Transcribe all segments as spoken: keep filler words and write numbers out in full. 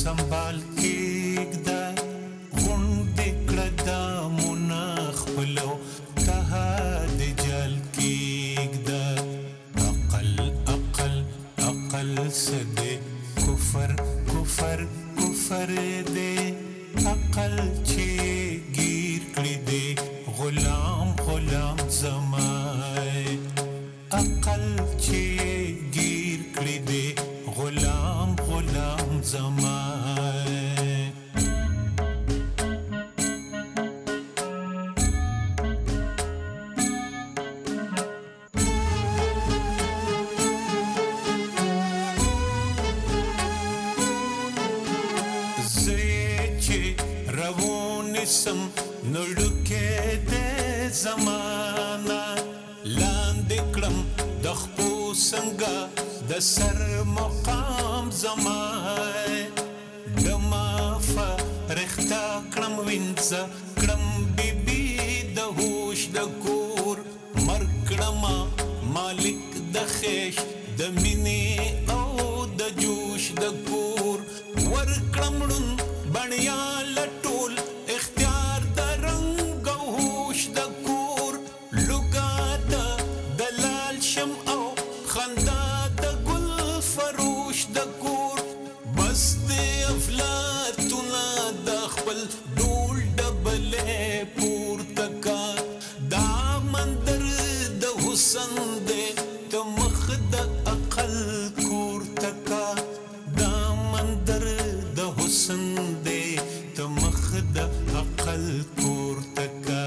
سنبال کېږده غونډې کړه دا مونه خپلو تها د جال کېږده عقل عقل عقل څه دی کفر کفر کفر دی عقل چې گیر کړی دی غلام غلام زمای عقل چې گیر کړی دی غلام غلام زمای سم نړکې د زمانہ لاندې کړم د خپو څنګه د سر مقام زمای دما فرښتا کړم وینځه کړم بیبي د هوش د کور مرګ کړم مالک د خیش د مینې او د جوش د کور ور کړم ړوند بڼیا لټول اختیار د رنگ او هوش د کور لوګا د دلال شم او خندا د ګل فروش د کور بس د افلاطونه د خپل ډول ډبلې پورته کا دا مندر د حسن دې ته مخ د عقل کور تکا دا مندر د حسن دې ته مخ د عقل کور تکا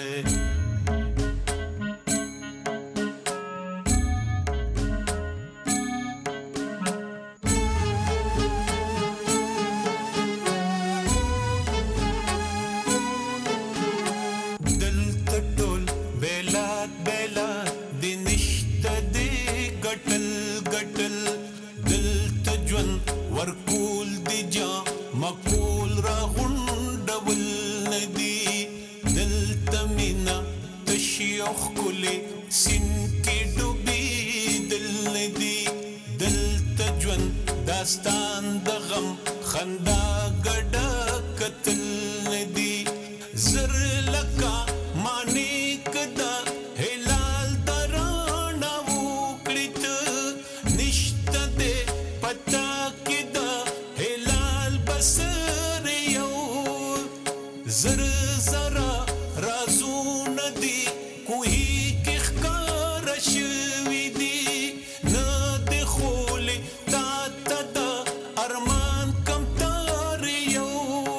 دلته ټول بیلات بیلات د نشته دی ګټل ګټل دلته ژوند ورکول دی جا مقول را غونډول ندی دلته مینا تشیخ کلی سین کې ډوبې دل ندی دلته ژوند داستان د غم خندا ګډه کتل ندی زر لکا معنی کدا هلال درانا وکړت نشته دې پتا کدا هلال بسر یو زر زرا رازو ندی کوهی کې ښکار شوي دي نه د خولې تا ته د ارمان کم تار یو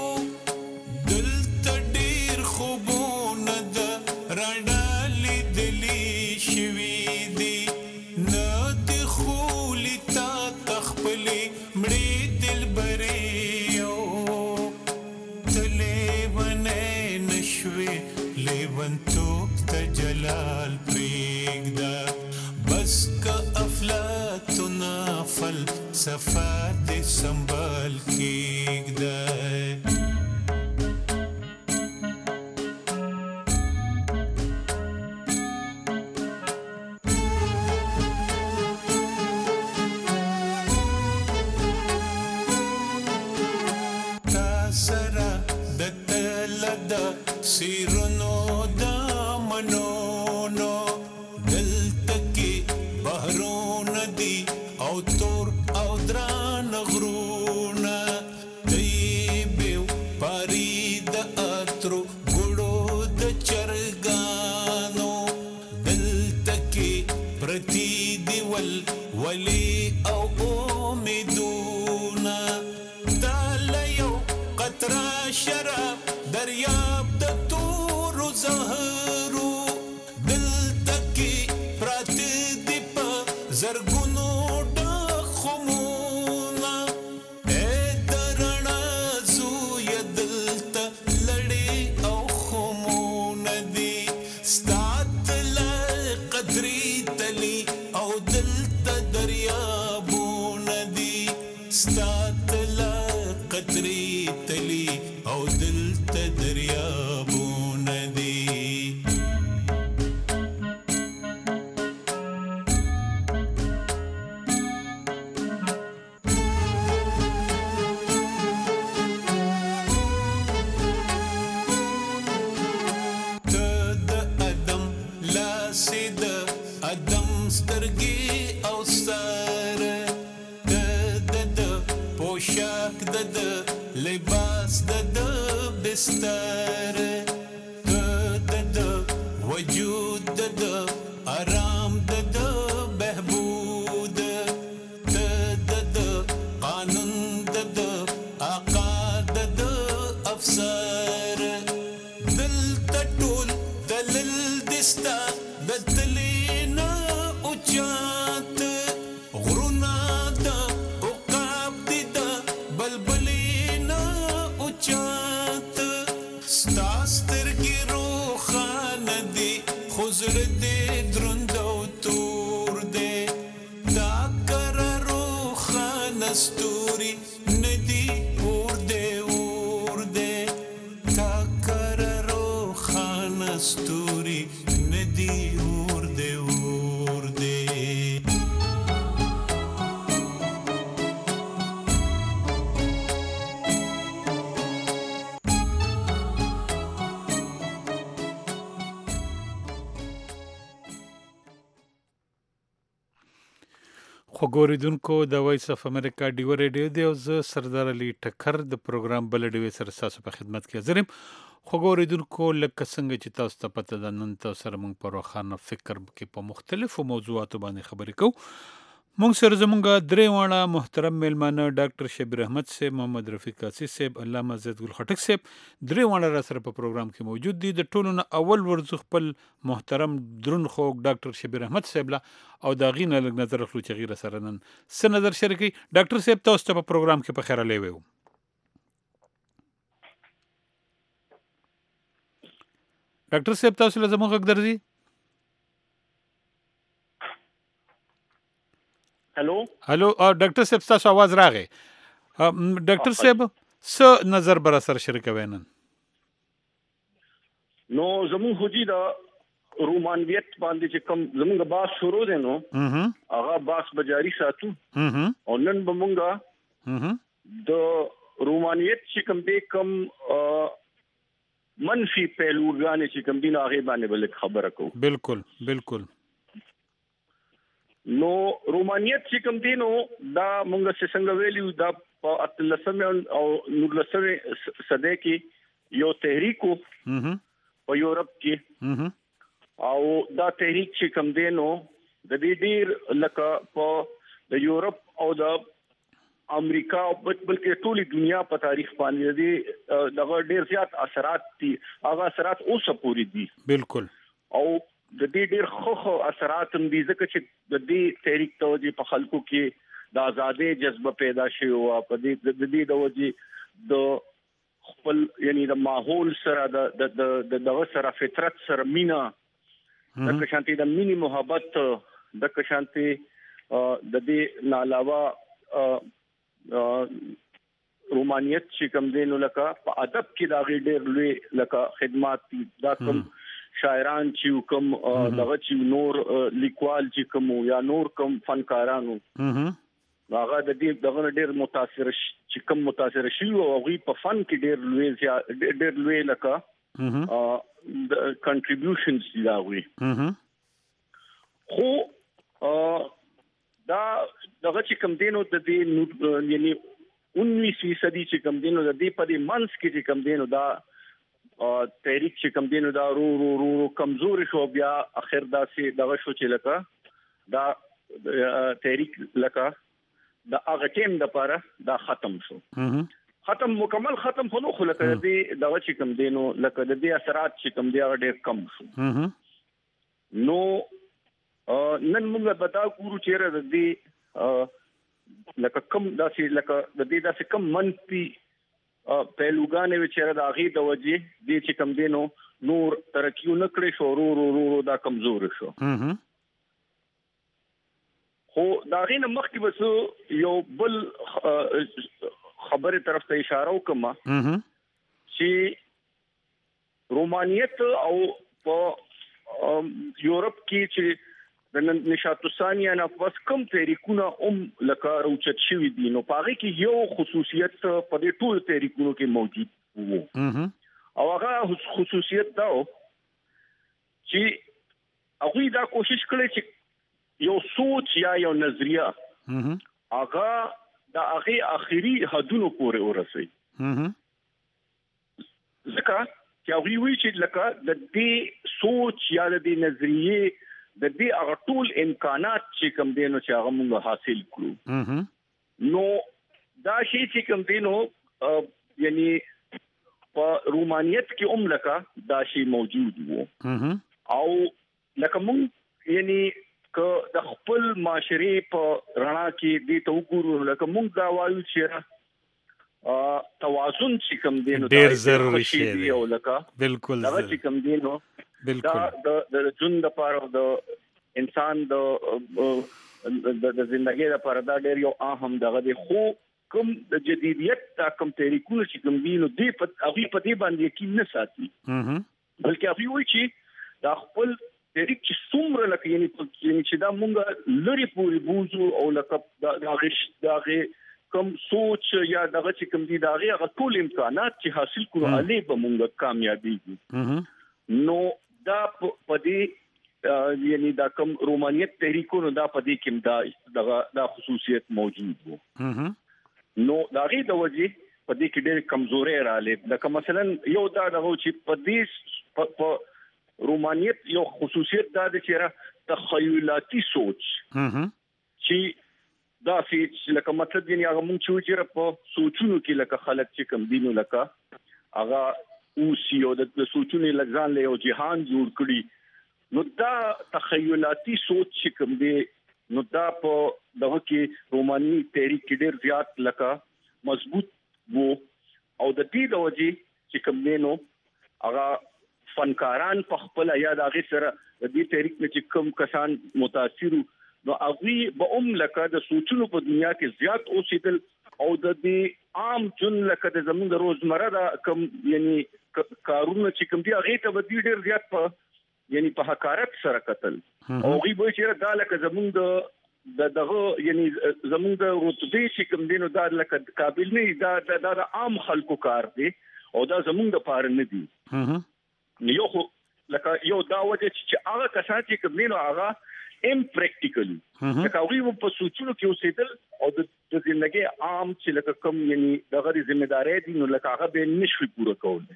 دلته ډېر خوبونه د رڼا لیدلي شوي دي نه د خولې تا ته خپلې مړې دلبرې یو ته لیونی نشوې لیونتوب ته جلال پرېږده بس که افلاطونه فلسفه دې سنبال کېږده سیرونو دا منونو دلته کې بحرونه دي او تور او دران غرونه دی بیو پاری د اترو ګړو د چرګانو دلته کې پرتی دی ول ولی او امیدونه تاله یو قطره شراب دریاب د تورو زهرو دلته کې پراته دي په زرګونو ډخمونه ای د رڼا زویه دلته لړې او خمونه دي ستا تله قدرې تلي او دلته دریابونه دي ستا تله قدرې تلي او دلته دریابونه دي سترګي او سر د د پوشاک د د لباس د د بستر د د وجود د د آرام د د بهبود د د قانون د د آقا د د افسر دل تټول دلل دستا د تلینا اوچات غرونا د عقاب دي د بلبلینا اوچات ستاستر کی روخان دی خزر دی درند او تور دی دا کر روخان استوری ندی اور دی اور دی دا کر روخان استوری ندی اور دی اور دی خوګوریدونکو د وایس اف امریکا ډیو ریډیو دی او زه سردار علي ټکر د پروګرام بل ډیو سره تاسو په خدمت کې حاضر یم. خوګوریدونکو لکه څنګه چې تاسو ته پته ده نن تاسو سره موږ په روښانه فکر کې په مختلفو موضوعاتو باندې خبرې کوو. موږ سره زموږ درې واړه محترم میلمانه ډاکټر شبیر احمد صاحب، محمد رفیق قاصي صاحب، علامه زید ګل خټک صاحب درې واړه را سره په پروګرام کې موجود دي. د ټولو نه اول ورځو خپل محترم درون خوږ ډاکټر شبیر احمد صاحب له او د هغې نه لږ نظر اخلو چې هغې را سره نن څه نظر شریکوي. ډاکټر صاحب تاسو ته په پروګرام کې په خیر راغلی ویو. ډاکټر صاحب تاسو له زموږ غږ درځي؟ هلو هلو ډاکټر صاحب ستاسو आवाज راغی. ډاکټر صاحب څه نظر به را سره شریکوي نن؟ نو زموږ خو جي د رومانویت باندې چې کوم زموږ باس شروع دی نو هغه باس به جاري ساتو او نن به مونږه د رومانویت چې کوم دی کوم منفي پهلوګانې چې کوم دي نو هغې باندې به لږ خبره کوو. بالکل بالکل. نو رومانیت چې کوم دی نو دا مونږ چې څنګه ویلو دا په اتلسمه او نولسمه صدۍ کې یو تحریک و په یورپ کې او دا تحریک چې کوم دی نو د دې ډیر لکه په د یورپ او د امریکا او بلکې ټولي دنیا په تاریخ باندې دي دغه ډیر زیات اثرات دي. هغه اثرات اوسه پوری دي. بالکل. او د دې ډیر خو اثرات هم دي ځکه چې د دې تحریک توجه په خلکو کې د ازادۍ جذبه پیدا شوی او په دې د دې د وجې د خپل یعنی د ماحول سره د د دغه سره فطرت سره مینا د کشانتي د مینی محبت د کشانتي د دې نه علاوه رومانیت چې کوم دی نو لکه په ادب کې دا غي ډیر لوی لکه خدمات دا کوم شاعران چې کوم دغه چې نور لیکوال چې کوم یا نور کوم فنکارانو هغه د دې دغه ډیر متاثر چې کوم متاثر شي او هغه په فن کې ډیر لوی ډیر لوی لکه د کنټریبیوشنز دی راوي. خو دا دغه چې کوم دینو د دې یعنی انیسوي صدی چې کوم دینو د دې په دې منځ کې چې کوم دینو دا تحریک چې کوم دینو دا رو رو رو کمزوري شو بیا اخر دا سي دغه شو چې لکه دا تحریک لکه دا هغه ټیم د پاره دا ختم شو. ختم مکمل ختم خو نو خو لکه دې دغه چې کوم دینو لکه د دې اثرات چې کوم دی هغه ډېر کم شو. نو نن موږ به دا ګورو چې د دې لکه کم داسې لکه د دې داسې کم منفي پهلوګانې وچېره د هغې د وجې دې چې کوم دی نو نور ترقي ونه کړې شو رو رو رو دا کمزوري شو. خو د هغې نه مخکې به زه یو بل خبرې طرف ته اشاره وکړم چې رومانیت او په یورپ کې چې د نشاط الثانیه نه پس کوم تحریکونه هم لکه راوچت شوي دي نو په هغې کې یو خصوصیت په دې ټولو تحریکونو کې موجود و او هغه خصوصیت دا و چې هغوی دا کوشش کړی چې یا یو نظریه هغه د هغه اخیری حدونو پورې ورسوي ځکه چې هغه وی چې لکه د دې سوچ یا د دې نظریه د دې هغه ټول امکانات چې کوم دینو چې هغه موږ حاصل کړو نو دا شی چې کوم دینو یعنی په رومانیت کې هم لکه دا شی موجود وو او لکه موږ یعنی که د خپل معاشري په رڼا کې دې ته وګورو لکه موږ دا وایو چې توازن چې کوم دینو ډېر ضروري شی دی او لکه بالکل دا چې کوم دینو بالکل دا د ژوند لپاره د انسان د د ژوندۍ لپاره دا ډېر یو اهم دغه دی خو کوم د جدیدیت دا کوم طریقونه چې کوم دینو دې په هغه په دې باندې یقین نه ساتي بلکې هغه وایي چې دا خپل طریق چې څومره لکه یعنی چې دا مونږ لري پوری بوزو او لکه دا غش دا کوم سوچ یا دغه چې کوم دي دا هغه ټول امکانات چې حاصل کړو علي به مونږ کامیابی نو دا په دې یعنی دا کوم رومانیت طریقونو دا په دې کې دا دغه دا خصوصیت موجود وو نو دا غي د وجه په دې کې ډېر کمزوري رااله لکه مثلا یو دا دغه چې په دې په رومانیت یو خصوصیت دا د چیرې تخیلاتي سوچ چې دا چې لکه مطلب یعنی هغه مونږ چې په سوچونو کې لکه خلک چې کم دینو لکه هغه او سیو د سوچونو لګان له یو جهان جوړ کړي نو دا تخیلاتي سوچ چې کوم دی نو دا په دغه کې روماني تحریک کې ډېر زیات لکه مضبوط وو او د دې د وجې چې کوم دی نو هغه فنکاران په خپل یا د هغه سره د دې تحریک نه چې کوم کسان متاثر نو هغه به هم لکه د سوچونو په دنیا کې زیات اوسېدل او د دې عام جن لکه د زموږ د روزمره د کم یعنی کارونه چې کوم دی هغه ته به ډېر زیات په یعنی په حقارت سره قتل او غي به چې دا لکه زموږ د دغه یعنی زموږ د رتبه چې کوم دینو دا لکه قابل نه دا د عام خلکو کار دی او دا زموږ د پاره نه دی یو لکه یو دا وجه چې هغه کسان چې کوم دینو هغه ام پریکټیکلی لکه وی په سوچونو کې اوسېدل او د ژوندۍ عام چې لکه کوم یعنی دغه ذمہداري دي نو لکه هغه به نشوي پوره کول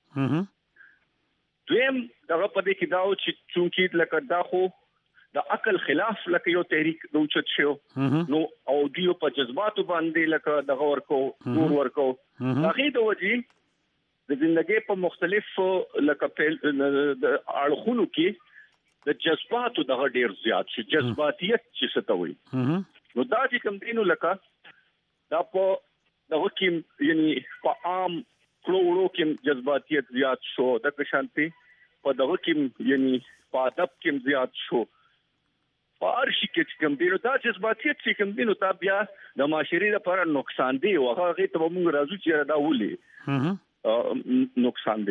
دویم دغه په دې کې دا چې چونکی لکه دا خو د عقل خلاف لکه یو تحریک دوچت شو نو او دیو په جذباتو باندې لکه دغه ورکو نور ورکو هغه د وجې د ژوندۍ په مختلف لکه په اړخونو کې د جذباتو دغه ډیر زیات شي جذباتیت چې ستوي نو دا چې کوم دینو لکه دا په دغه کې یعنی په عام کلوړو کې جذباتیت زیات شو د شانتي په دغه کې یعنی په ادب کې زیات شو په ارشي کې کوم دینو دا جذباتیت چې کوم دینو تا بیا د معاشري لپاره نقصان دی او هغه ته موږ راځو چې دا ولي نقصان دی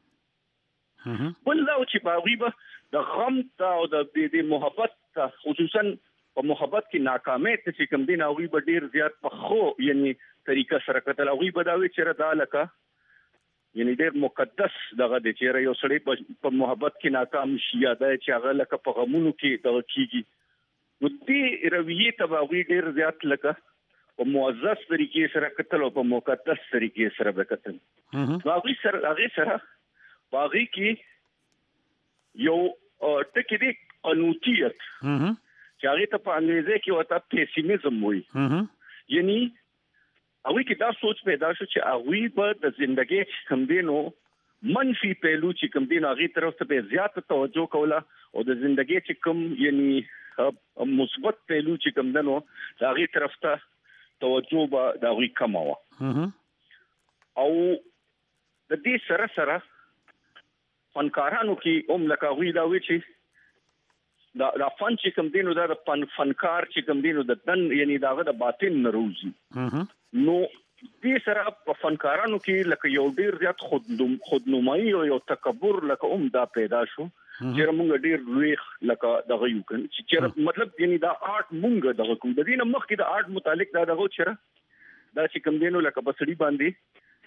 بل دا چې باغی به د غم او د دې محبت خصوصا په محبت کې ناکامۍ ته چې کوم دین او به ډیر زیات په خو یعنی طریقه سره کتل او به دا وی چې را لکه یعنی ډیر مقدس دغه د چیرې یو سړی په محبت کې ناکام شي یا د چې هغه لکه په غمونو کې دغه کیږي نو دې رویه تباوی ډیر زیات لکه په معزز طریقې سره کتل او په مقدس طریقې سره وکتل هغه سره هغه سره باغی کې یو ټکی دی قنوتیت چې هغه ته په انګریزي کې وته پیسیمیزم وایي یعنی هغه کې دا سوچ پیدا شو چې هغه په د ژوندۍ کوم دینو منفي پهلو چې کوم دین هغه طرف ته زیات توجه کوله او د ژوندۍ چې کوم یعنی مثبت پهلو چې کوم دنو هغه طرف ته توجه به دا غوي کم و او د دې سره سره فنکارانو کې هم لکه وی دا وی چې دا د فن چې کوم دینو دا د فنکار چې کوم دینو د دن یعنی داغه د باطن نروزي نو دې سره په فنکارانو کې لکه یو ډیر زیات خود خودنمایي او یو تکبر لکه هم دا پیدا شو چې موږ ډیر لوی لکه دغه یو کن چې مطلب یعنی دا آرت موږ دغه کوم د دې نه مخکې د آرت متعلق دا دغه چیرې دا چې کوم دینو لکه بسړي باندې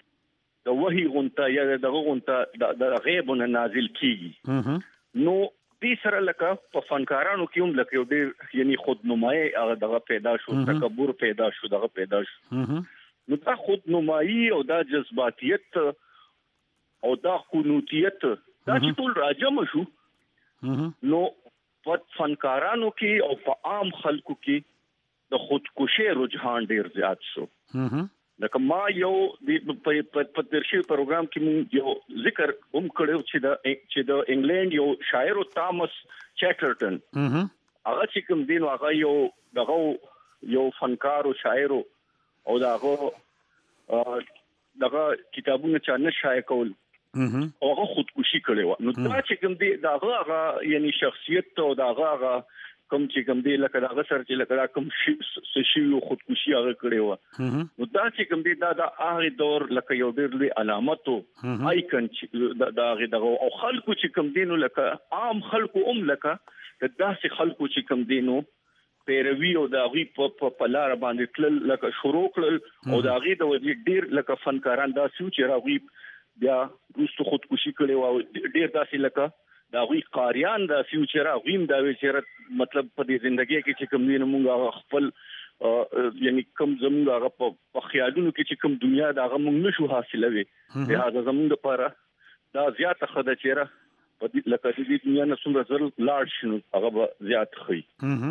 د وحي غونټه یا دغه غونټه د غیب نه نازل کیږي نو دې سره لکه په فنکارانو کې هم لکه یو ډېر یعنی خودنمایي هغه دغه پیدا شو تکبر پیدا شو دغه پیدا شو نو دا خودنمایي او دا جذباتیت او دا قنوتیت دا چې ټول راجم شو نو په فنکارانو کې او په عام خلکو کې د خودکشي رجحان ډېر زیات شو لکه ما یو د په ترشي پروګرام کې مونږ یو ذکر هم کړو چې د چې د انګلند یو شاعر تامس چټرټن هغه چې کوم دین هغه یو دغه یو فنکار او شاعر او دغه دغه کتابونه چې نه شایع کول او هغه خودکشي کړو نو دا چې کوم دی دغه هغه یعنی شخصیت او دغه هغه کوم چې کوم دی لکه دغه سر چې لکه کوم شي خودکشي هغه کړو نو دا چې کوم دی دا د هغه دور لکه یو ډېر لوی علامت او آیکن چې دا هغه دغه او خلکو چې کوم دینو لکه عام خلکو هم لکه د داسې خلکو چې کوم دینو پیروي او د غي په لار باندې تل لکه شروع کړل او د غي د ډېر لکه فنکاران داسې چې راغوي بیا روسو خودکشي کړي او ډېر داسې لکه دا وی قاریان دا فیوچر غویم دا ویچر مطلب په دې ژوندۍ کې چې کوم نه مونږه خپل یعنی کوم زمونږه په خیالونو کې چې کوم دنیا دا غو نشو حاصلوي لہذا زمونږ لپاره دا زیاته خدای چیرې په دې لکه دې دنیا نه څومره زر لاړ شنو هغه زیات خي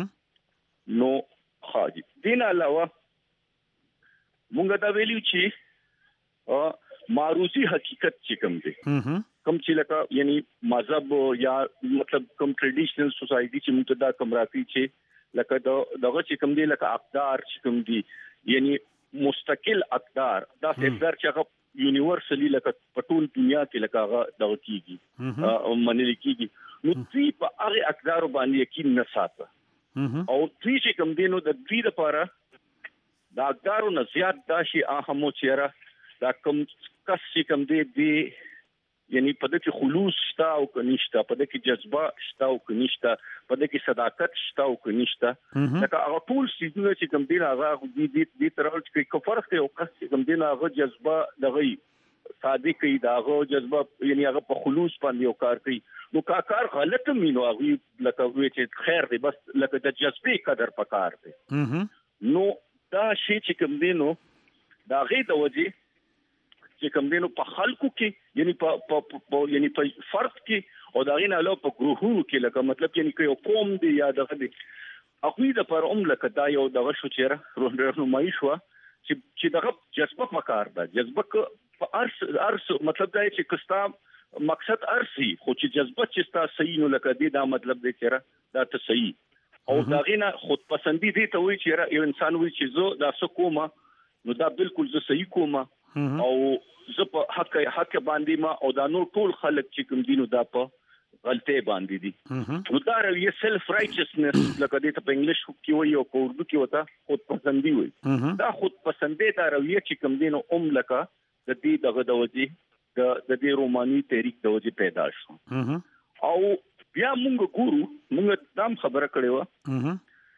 نو خاجي دین علاوه مونږ دا ویلو چې معروضی حقیقت چې کوم دی کوم چې لکه یعنی مذهب یا مطلب کوم ټریډیشنل سوسايټي چې موږ دا کوم راځي چې لکه دغه چې کوم دی لکه اقدار چې کوم دی یعنی مستقل اقدار دا اقدار چې هغه یونیورسلی لکه په ټول دنیا کې لکه هغه دغه کیږي او منل کیږي نو دې په هغه اقدار باندې یقین نه ساته او دې چې کوم دی نو د دې لپاره دا اقدارو نه زیات دا شي اهمو چیرې دا کوم کس چې کوم دی دی یعنی په دې کې خلوص شته او کنيشته په دې کې جذبه شته او کنيشته په دې کې صداقت شته او کنيشته لکه هغه ټول سيزونه چې کوم دین هغه دې دې دې ترول چې کوم فرق دی او کس چې کوم دین هغه جذبه دغه صادق دی داغه جذبه یعنی هغه په خلوص باندې او کار کوي نو کا کار غلط مينو هغه لکه وی چې خیر دی بس لکه د جذبه قدر پکار دی نو دا شی چې کوم دینو دا غي د وجه چې کوم دینو په خلکو کې یعنی په یعنی په فرد کې او دا غي نه له په ګروهونو کې لکه مطلب یعنی کوم قوم دی یا دغه دی اخوی د پر عمر لکه دا یو دغه شو چیرې رهنمایي شو چې چې دغه جذبه پکار ده جذبه په ارس ارس مطلب دا چې کستا مقصد ارسي خو چې جذبه چې ستا صحیح نو لکه دی دا مطلب دی چې دا ته صحیح او دا غي نه خود پسندي دي ته وی چې یو انسان وی چې زه دا څه کومه نو دا بالکل زه صحیح کومه او زه په حق حق باندې ما او دا نور ټول خلک چې کوم دینو دا په غلطه باندې دي نو دا یو سیلف رایچسنس لکه دې ته په انګلیش کې وایي او په اردو کې وتا خود پسندي وایي دا خود پسندي دا رویه چې کوم دینو اوم لکه د دې دغه د وجې د د دې روماني تحریک د وجې پیدا شو او بیا موږ ګورو موږ دام خبره کړې و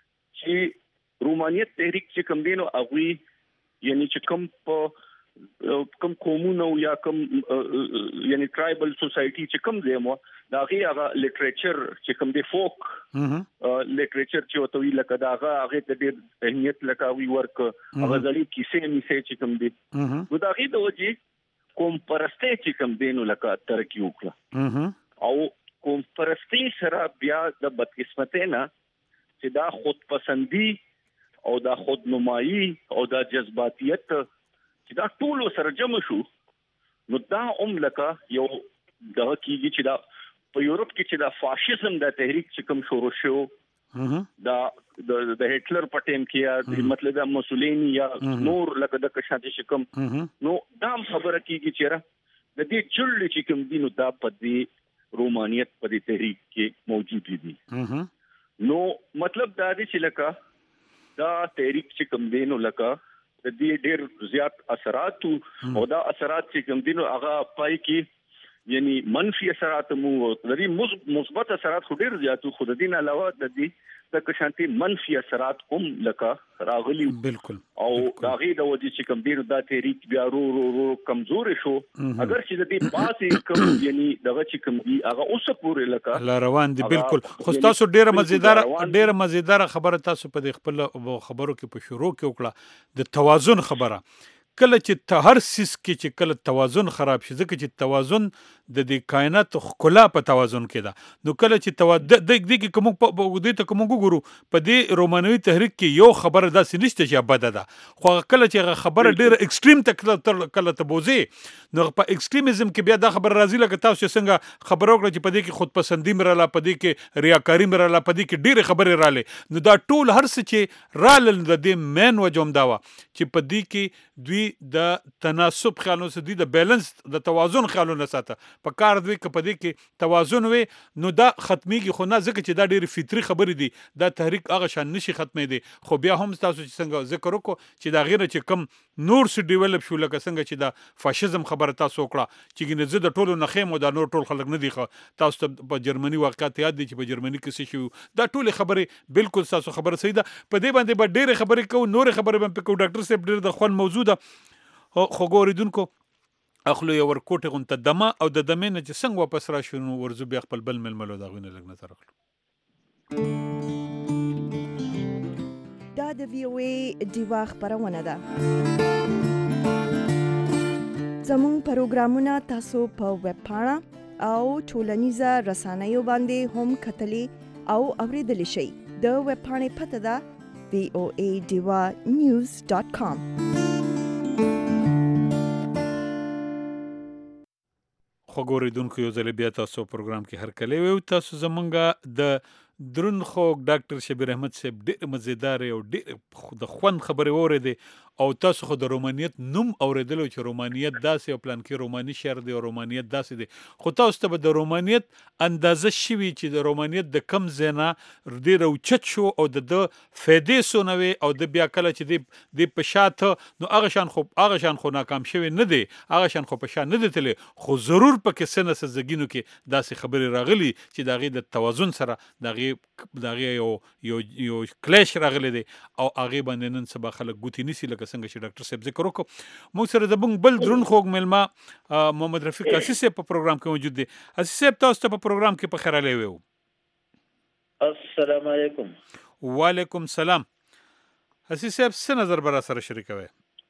چې رومانیت تحریک چې کوم دینو اغوي یعنی چې کوم په کوم قومونو یا کوم یعنی ټرایبل سوسايټي چې کوم دی مو دا غي هغه لټریچر چې کوم دی فوک لټریچر چې وته وی لکه دا هغه د ډېر اهمیت لکه وی ورک هغه ځلې کیسې میسه چې کوم دی نو دا غي د وجې کوم پرسته چې کوم دینو لکه ترقی وکړه او کوم پرستی سره بیا د بدقسمتۍ نه چې دا خود پسندي او دا خودنمایي او دا جذباتیت چې دا ټول سره جمع شو نو دا هم لکه یو دغه کیږي چې دا په یورپ کې چې دا فاشیزم د تحریک چې کوم شروع شو دا د هټلر په ټیم کې یا مطلب د موسولینی یا نور لکه د کشاته شکم نو دا خبره کیږي چې د دې چل چې کوم دینو دا په دې رومانیت په دې تحریک کې موجود دي نو مطلب دا دی چې لکه دا تحریک چې کوم دینو لکه د دې ډېر زیات اثرات او دا اثرات چې کوم دینو هغه پای کې یعنی منفي اثرات مو د دې مثبت اثرات خو ډېر زیات خو د دین علاوه د دې د شانتي منفي اثرات کوم لکه راغلي بالکل او دا غي د وجې چې کوم دین دا تحریک بیا رو رو رو کمزور شو اگر چې د دې پاسې کوم یعنی دغه چې کوم دی هغه اوس پورې لکه لا روان دي بالکل خو تاسو ډیره مزیدار ډیره مزیدار خبره تاسو په خپل خبرو کې په شروع کې وکړه د توازن خبره کله چې ته هر سیس کې چې کله توازن خراب شي ځکه چې توازن د دې کائنات خلا په توازن کې ده نو کله چې توازن د دې کې کوم په دې ته کوم ګورو په دې رومانوي تحریک کې یو خبره داسې نشته چې بده ده خو کله چې خبره ډیره ایکستریم ته کله ته بوزي نو په ایکستریمزم کې بیا دا خبره راځي لکه تاسو څنګه خبرو کړ چې په دې کې خود پسندي مراله په دې کې ریاکاری مراله په دې کې ډیره خبره رااله نو دا ټول هر څه چې رال د دې مین وجوم دا و چې په دې کې دوی د تناسب خیالونه سدي د بیلانس د توازن خیالونه ساته په کار دوی کې په دې کې توازن وي نو دا ختميږي خو نه ځکه چې دا ډېر فطري خبرې دي دا تحریک هغه شان نشي ختمې دي خو بیا هم تاسو چې څنګه ذکر وکړو چې دا غیره چې کم نور څه ډیولپ شو لکه څنګه چې دا فاشیزم خبره تاسو وکړه چې ګنې زه د ټولو نخیم او دا نور ټول خلک نه دي تاسو ته په جرمني واقعیت یاد دي چې په جرمني کې څه شو دا ټول خبرې بالکل تاسو خبره صحیح ده په دې باندې به ډېر خبرې کوو نور خبرې به په کو ډاکټر صاحب ډېر د خوان موضوع ده خو ګوریدونکو اخلو یو ورکوټه غونته دمه او د دمه نه چې څنګه واپس راشو نو ورزو بیا خپل بل ململو دا غوینه لګنه تر اخلو دا د وی او ای دیوا خبرونه ده زموږ پروګرامونه تاسو په ویب پاڼه او ټولنیزه رسنیو باندې هم کتلی او اوریدلی شئ د ویب پاڼې پته ده وی او ای دیوا نیوز ډاٹ کام خو ګوریدونکو یو ځل بیا تاسو پروګرام کې هر کله وي تاسو زمونږه د درون خو ډاکټر شبیر احمد صاحب ډېر مزیدار او ډېر د خوند خبرې اورېدې او تاسو خو د رومانیت نوم اوریدلو چې رومانیت داسې او پلان کې روماني شهر دی او رومانیت داسې دی خو تاسو ته به د رومانیت اندازه شوي چې د رومانیت د کم ځای نه ډېر اوچت شو او د ده فایدې څونه وې او د بیا کله چې دی د په شاته نو هغه شان خو هغه شان خو ناکام شوی نه دی هغه شان خو په شا نه دی تللی خو ضرور پکې څه نه څه زګینو کې داسې خبرې راغلي چې د هغې د توازن سره د هغې د هغې یو یو یو کلیش راغلی دی او هغې باندې نن سبا خلک ګوتې نیسي لکه څنګه چې ډاکټر صاحب ذکر وکړو موږ سره زموږ بل درون خوږ میلمه محمد رفیق حسیس صاحب په پروګرام کې موجود دی حسیس صاحب تاسو ته په پروګرام کې په خیر راغلی ویو السلام علیکم وعلیکم سلام حسیس صاحب څه نظر به را سره شریکوئ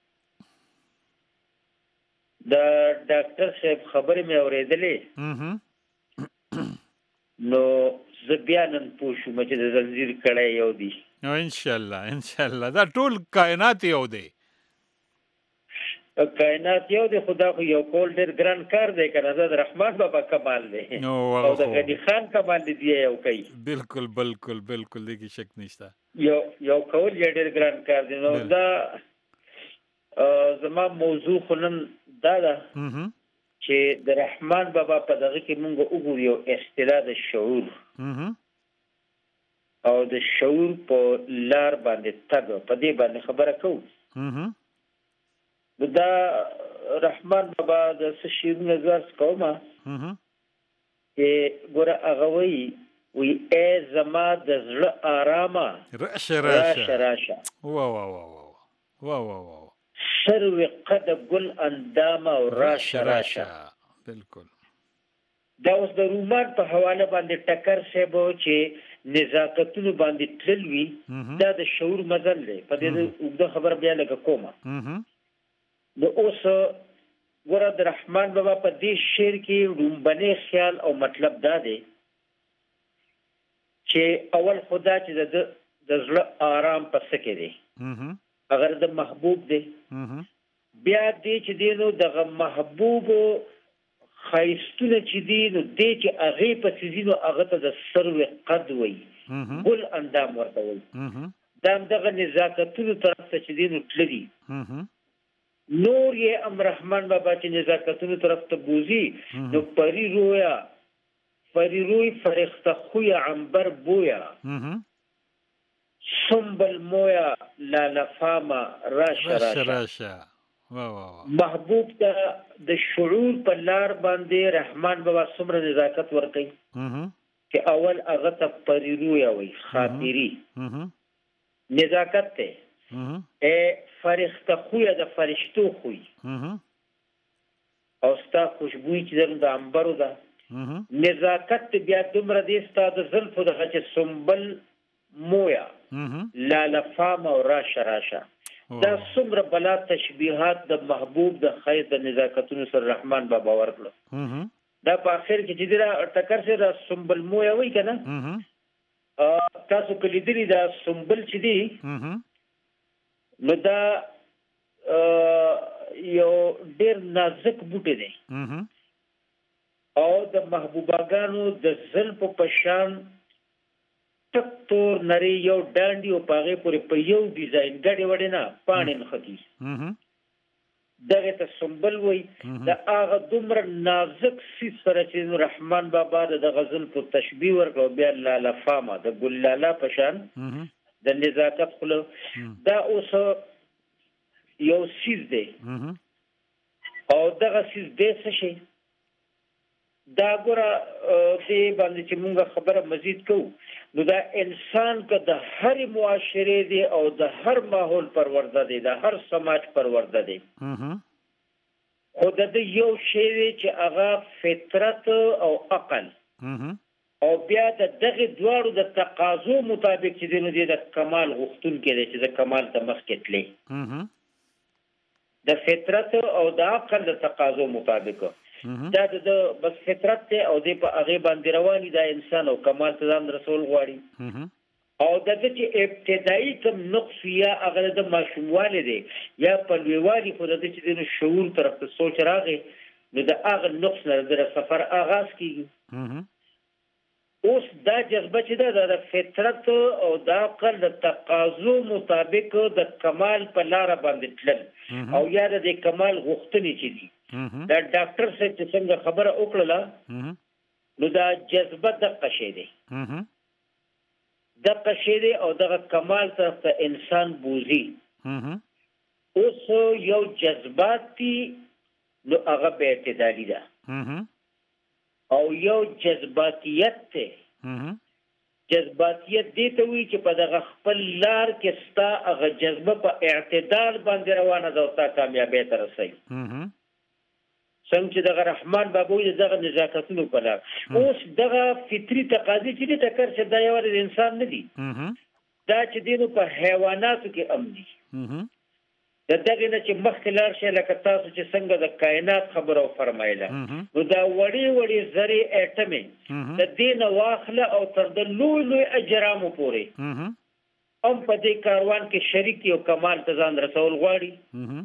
د ډاکټر صاحب خبرې مې اورېدلې نو زه بیا نن پوه شوم چې د زنځیر کړی یو دی نو انشاءالله انشاءالله دا ټول کائنات یو دی کائنات یو دی خو دا خو یو کول ډېر ګران کار دی که نه دا د رحمان بابا کمال دی او د غني خان کمال دی دی یو کوي بالکل بالکل بالکل دی کې شک نشته یو یو کول یې ډېر ګران کار دی نو دا زما موضوع خو نن دا ده چې د رحمان بابا په دغه کې مونږ وګورو یو اصطلاح د شعور او د شعور په لار باندې تګ په دې باندې خبره کوو دا رحمان بابا د څه شعرونه درس کومه چې ګوره هغه وایي وی ای زما د زړه آرامه راشه راشه راشه وا وا وا وا وا وا سروي قد گل اندامه او راشه راشه بالکل دا اوس د رومان په حواله باندې ټکر شیبو چې نزاکتونو باندې تلوي دا د شعور مزل دی په دې د خبر بیا لګه کومه د اوس ګوره د رحمان بابا په دې شعر کې رومبني خیال او مطلب دا دی چې اول خدا چې د د زړه آرام پس کې دی اگر د محبوب دی بیا دې چې دی نو دغه محبوب خایستونه چې دی نو دې چې هغې پسې ځي نو هغه ته د سروې قد وایي ګل اندام ورته وایي دا همدغه نزاکتونو طرف ته چې دی نو تللي نور یې ام رحمان بابا چې نزاکتونو طرف ته بوزي نو پری رویا پری روی فرښته خویه عنبر بویا سنبل مویا لالفاما راشه راشه راشه وا وا محبوب ته د شعور په لار باندې رحمان بابا څومره نزاکت ورکوي چې اول هغه ته پریرو یا وي خاطری نزاکت ته ا فرښتہ خوې د فرشتو خوې او ستا خوشبوئی چې د انبرو ده نزاکت بیا دومره دې ستا د زلفو دغه چې سنبل مویا لالفام او راشه راشه دا څومره بلا تشبیهات د محبوب د خیر د نزاکتونو سره رحمان بابا ورکړو دا په اخر کې چې دا ټکر سره سنبل مویا وای کنه تاسو کلی دی دا سنبل چې دی نو دا یو ډیر نازک بوټی دی او د محبوباګانو د زلف په شان ټک تور نری یو ډانډي او پاغه پورې په یو ډیزاین غړي وړي نه پانی نختی دغه ته سنبل وای دا هغه دومره نازک سی سره چې رحمان بابا د غزل په تشبیه ورکو بیا لاله فاما د ګلاله په شان د نزاکت خلو دا اوس یو سیز دی او دغه سیز دی څه شي دا ګوره دې باندې چې موږ خبره مزید کوو نو دا انسان که د هر معاشره دی او د هر ماحول پرورده دی د هر سماج پرورده دی خو د یو شی چې هغه فطرت او عقل او بیا د دغه دواړو د تقاضو مطابق چې دینو دی د کمال غوښتون کې دی چې د کمال ته مخ کې تللی د فطرت او د عقل د تقاضو مطابق دا د بس فطرت ته او د په هغه باندې رواني دا انسان او کمال ته ځان رسول غواړي او دغه چې ابتدایي کوم نقص یا هغه د ماشومواله دی یا په لویوالي خو د چې دینو شعور طرف ته سوچ راغی نو د هغه نقص نه د سفر آغاز کیږي اوس دا جذبه چې ده د فطرت او د عقل د تقاضو مطابق د کمال په لار باندې تلل او یا د کمال غوښتنې چې دي دا ډاکټر صاحب چې څنګه خبره وکړله نو دا جذبه د قشې دی د قشې دی او دغه کمال طرف ته انسان بوزي اوس یو جذباتي نو هغه به اعتدالي ده او یو جذباتیت ته جذباتیت دې ته وی چې په دغه خپل لار کې ستا هغه جذبه په اعتدال باندې روانه ده او تا کامیابی ته رسوي څنګه چې دغه رحمان بابا وی دغه نزاکتونو په لار اوس دغه فطري تقاضي چې ټکر شه دا یو د انسان نه دي دا چې دینو په حیواناتو کې ام دي د دغه نه چې مخکې لاړ شي لکه تاسو چې څنګه د کائنات خبرو فرمایله نو دا وړي وړي ذرې اټمې د دین واخله او تر د لوی لوی اجرامو پورې هم په دې کاروان کې شریک او کمال ته ځان رسول غواړي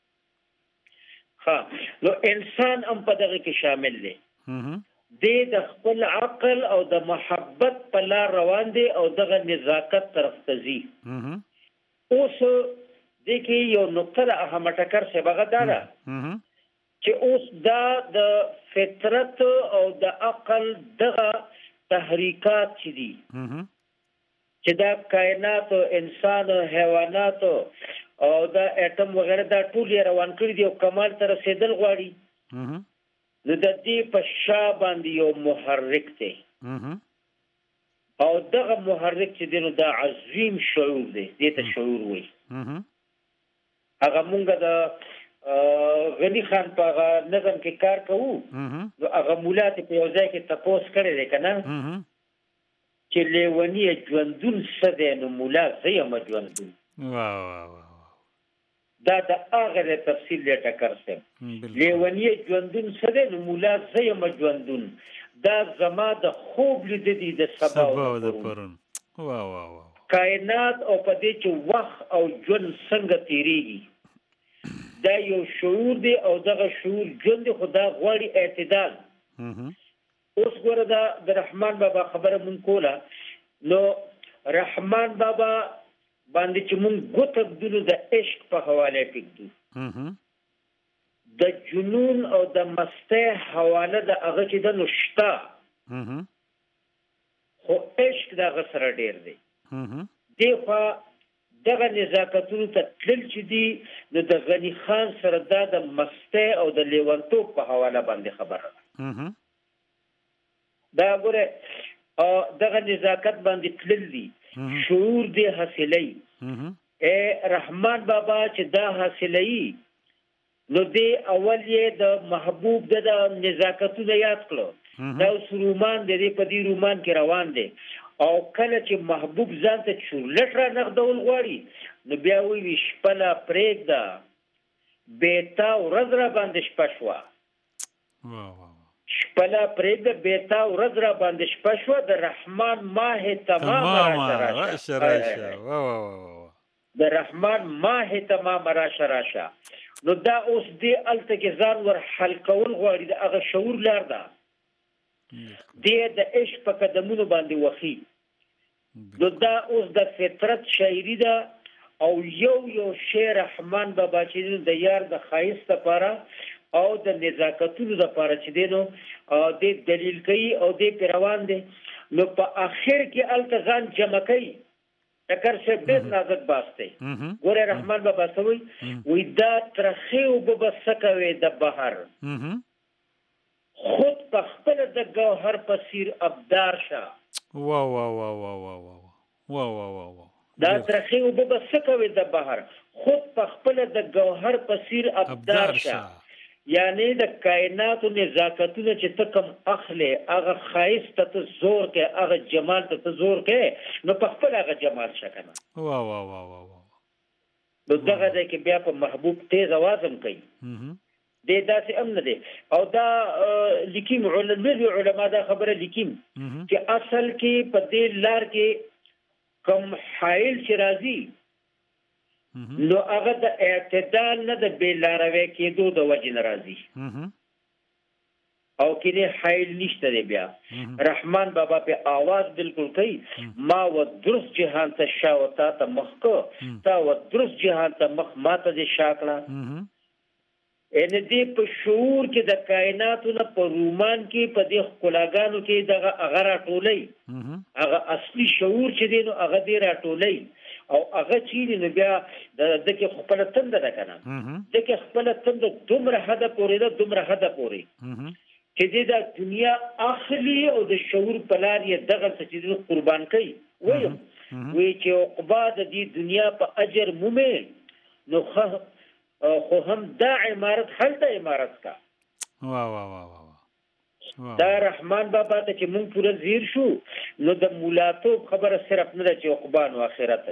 ها نو انسان هم په دغه کې شامل دی د د خپل عقل او د محبت په لار روان دی او دغه نزاکت طرف ته ځي اوس دغه یو نقطه د اهمه ټکر څخه بغداره چې اوس دا د فطرت او د عقل دغه تحریکات چې دي چې دا کائنات او انسان او حیوانات او دا اټم وغیرہ دا ټول روان کړی دی او کمال ته رسیدل غواړي نو د دې په شا باندې یو محرک دی او دغه محرک چې دی نو دا عظیم شعور دی دې ته شعور وایي هغه مونږ د غنی خان په نظم کې کار کوو نو هغه مولات په یو ځای کې تپوس کړی دی کنه چې لیونی ژوندون څه دی نو مولا زیم ژوندون واه واه دا د هغه تفصیل ټکر سم لیونی ژوندون څه دی نو مولا زیم ژوندون دا زما د خوب لید دي د سبا او د پرون واه واه کائنات او په دې چې وخت او ژوند څنګه تیریږي دا یو شعور دی او دغه شعور ژوند خدا غواړي اعتدال اوس ګوره دا د رحمان بابا خبره مونږ کوله نو رحمان بابا باندې چې مونږ ګوتک دلو د عشق په حواله پکدو د جنون او د مسته حواله د هغه چې د نشتا خو عشق دا غسر ډیر دی دیخوا دغه نزاکتونو ته تلل چې دي نو د غنی خان سره دا د مسته او د لیونتوب په حواله باندې خبره ده دا ګوره او دغه نزاکت باندې تلل دي شعور دې حاصلې اے رحمان بابا چې دا حاصلې نو دې اول یې د محبوب د نزاکتونه یاد کړو دا رومان دې په دې رومان کې روان دي او کله چې محبوب ځان ته چورلټ را نغدول غواړي نو بیا وی شپله پرېږده بیتا ورځ را باندې شپه شوه شپله پرېږده بیتا ورځ را باندې شپه شوه د رحمان ماه تمام راشه راشه د رحمان ماه تمام راشه راشه نو دا اوس دې هلته کې ځان ور حل کول غواړي د هغه شعور لار ده دې د عشق په قدمونو باندې وخی نو دا اوس د فطرت شاعري ده او یو یو شعر رحمان بابا چې د یار د ښایست لپاره او د نزاکتونو لپاره چې دی نو د دلیل کوي او د پیروان دی نو په آخر کې هلته ځان جمع کوي ټکر صاحب ډېر نازک باس دی ګوره رحمان بابا څه وایي وایي دا ترخې اوبه به څه کوې د بهر خود په خپله د ګوهر په څیر ابدار شه وا وا وا وا وا وا وا وا وا دا ترخې اوبه به څه کوې د بهر خود په خپله د ګوهر په څیر ابدار شه یعنی د کائناتو نزاکتونه چې ته کوم اخلې هغه ښایست ته زور کې هغه جمال ته زور کې نو په خپل هغه جمال شه کنه وا وا وا وا نو دغه ځای کې بیا په محبوب تیز आवाज هم کوي دې داسې هم نه دی او دا لیکیم علماء علما دا خبره لیکیم چې اصل کې په دې لار کې کوم حایل چې راځي نو هغه د اعتدال نه د بیلاروي کېدو د وجې نه راځي او کې حایل نشته دی بیا رحمان بابا په आवाज بالکل کوي ما و درست جهان ته شاوتا ته مخ کو تا و درست جهان ته مخ ماته دي شاکړه ان دې په شعور کې د کائناتو نه په رومان کې په دې خلاګانو کې دغه هغه راټولې هغه اصلي شعور چې دی نو هغه دې راټولې او هغه چیرې نو بیا د کې خپل تند ده کنه د کې خپل تند دومره حد پورې ده دومره حد پورې چې دې د دنیا اخلي او د شعور په لار یې دغه څه قربان کوي وایم وی چې عقبا د دې دنیا په اجر مومې نو خو هم دا عمارت هلته عمارت کا وا وا وا وا دا رحمان بابا ته چې مونږ پوره زیر شو نو د مولاتوب خبره صرف نه ده چې عقبان او آخرت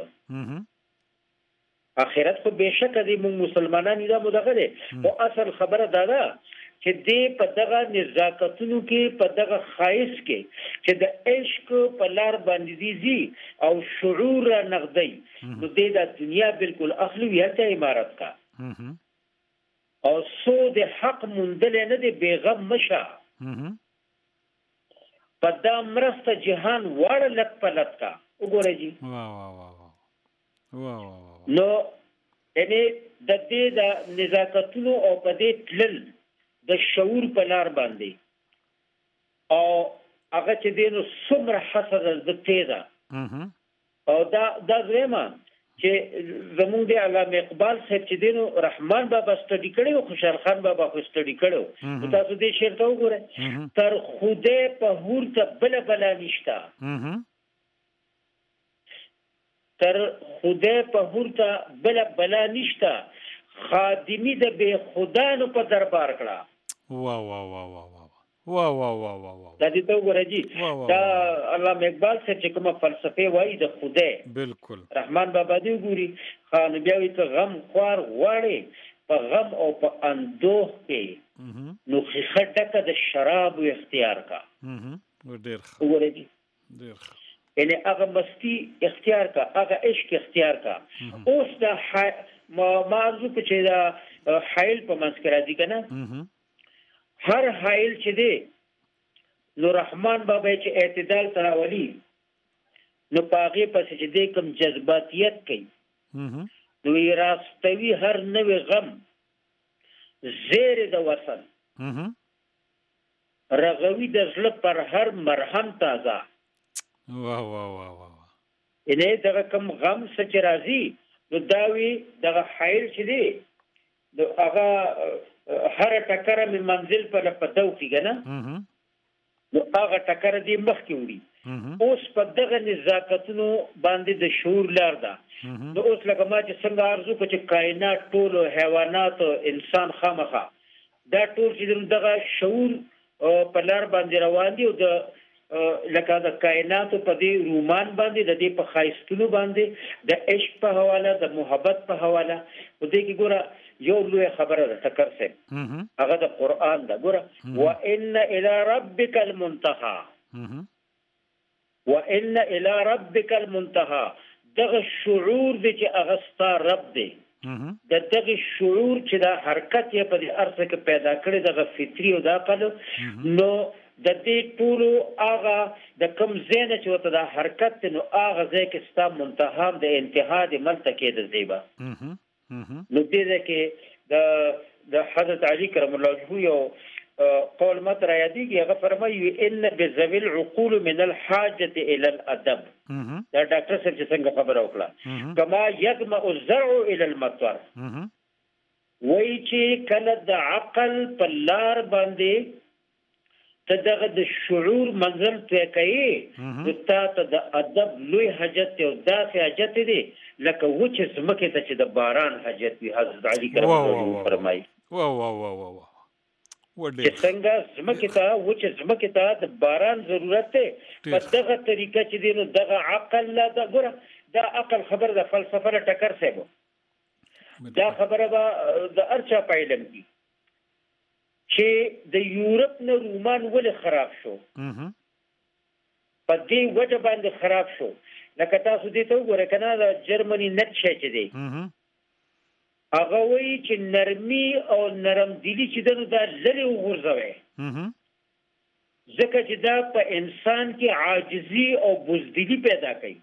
آخرت خو بېشکه دی مونږ مسلمانان دا مدغه دی او اصل خبره دا ده چې دې په دغه نزاکتونو کې په دغه ښایست کې چې د عشق په لار باندې دي او شعور را نغدی نو دې د دنیا بالکل اخلي هلته عمارت کا او سو د حق موندل نه دی بېغم مشه په دا مرسته جهان واړه لک پلت کا وګورئ جی وا وا وا وا وا نو یعنی د دې د نزاکتونو او په دې تلل د شعور په لار باندې او هغه چې دی نو څومره حسد د تیزه او دا دا زما چې زمونږ د علامه اقبال صاحب چې دی نو رحمان بابا سټډي کړی او خوشحال خان بابا خو سټډي کړو تاسو دې شعر ته وګورئ تر خوده په هور ته بل بلا نشتا تر خوده په هور ته بل بلا نشتا خادمی د بے خدا نو په دربار کړه وا وا وا وا وا وا وا وا وا دا دې ته وګورئ جی دا علامه اقبال صاحب چې کومه فلسفه وایي د خدای بالکل رحمان بابا دې وګوري خان بیا وي ته غم خوار غواړي په غم او په اندوه کې نو خخه ډکه د شراب او اختیار کا ډېر ښه وګورئ جی ډېر ښه یعنی هغه مستی اختیار کا هغه عشق اختیار کا اوس دا موضوع چې دا حایل په منځ کې راځي کنه هر حایل چې دی نو رحمان بابا چې اعتدال تراولي نو پاغه پس چې دی کوم جذباتیت کوي نو راستوي هر نوې غم زیر د وصل رغوي د زړه پر هر مرهم تازه وا وا وا وا انه دغه کوم غم سچ راځي نو داوی دغه حایل چې دی نو هغه هر ټکر من منزل پر پدو کیږي نه نو هغه ټکر دی مخ کې وړي اوس په دغه نزاکتونو باندې د شعور لار ده. نو اوس لکه ما چې څنګه ارزو کو چې کائنات ټول حیوانات انسان خامخه دا ټول چې دغه شعور په لار باندې روان دي او د لکه د کائنات په دې رومان باندې د دې په خایستونو باندې د عشق په حواله د محبت په حواله او دې کې ګوره یو لوی خبره ده ټکر سه هغه د قران ده. ګوره وان الى ربك المنتهى وان الى ربك المنتهى دغه شعور دی چې هغه ستا رب دی د دغه شعور چې دا حرکت یې په دې ارث کې پیدا کړی دغه فطري او د عقل نو د دې ټولو هغه د کم زینه چې وته د حرکت نو هغه ځای کې ستا منتها د انتها د ملته کې د زیبا نو دې کې د د حضرت علی کرم الله وجهه یو قول مت را یادېږي هغه فرمایي ان بذوي العقول من الحاجه الى الادب. دا ډاکټر صاحب چې څنګه خبره وکړه کما يجمع الزرع الى المطر وایي چې کله د عقل په لار باندې ته دغه د شعور منزل ته کوي نو ته د ادب لوی حاجت او داسې حاجت دی لکه وچه ځمکې ته چې د باران حاجت وي. حضرت علی کرم الله فرمایي وا وا وا وا چې څنګه ځمکې ته وچه ځمکې ته د باران ضرورت دی په دغه طریقه چې دی نو دغه عقل لا د ګوره دا عقل خبر د فلسفه له ټکر سیبو دا خبره به د ارچا پایلم کی چې د یورپ نه رومان ولې خراب شو په دې وجه باندې خراب شو لکه تاسو دې ته وګورئ کنه د جرمني نټ شي چې دی هغه وایي چې نرمي او نرم دلی چې دنو دا لري وغورځوي ځکه چې دا په انسان کې عاجزي او بزدلی پیدا کوي.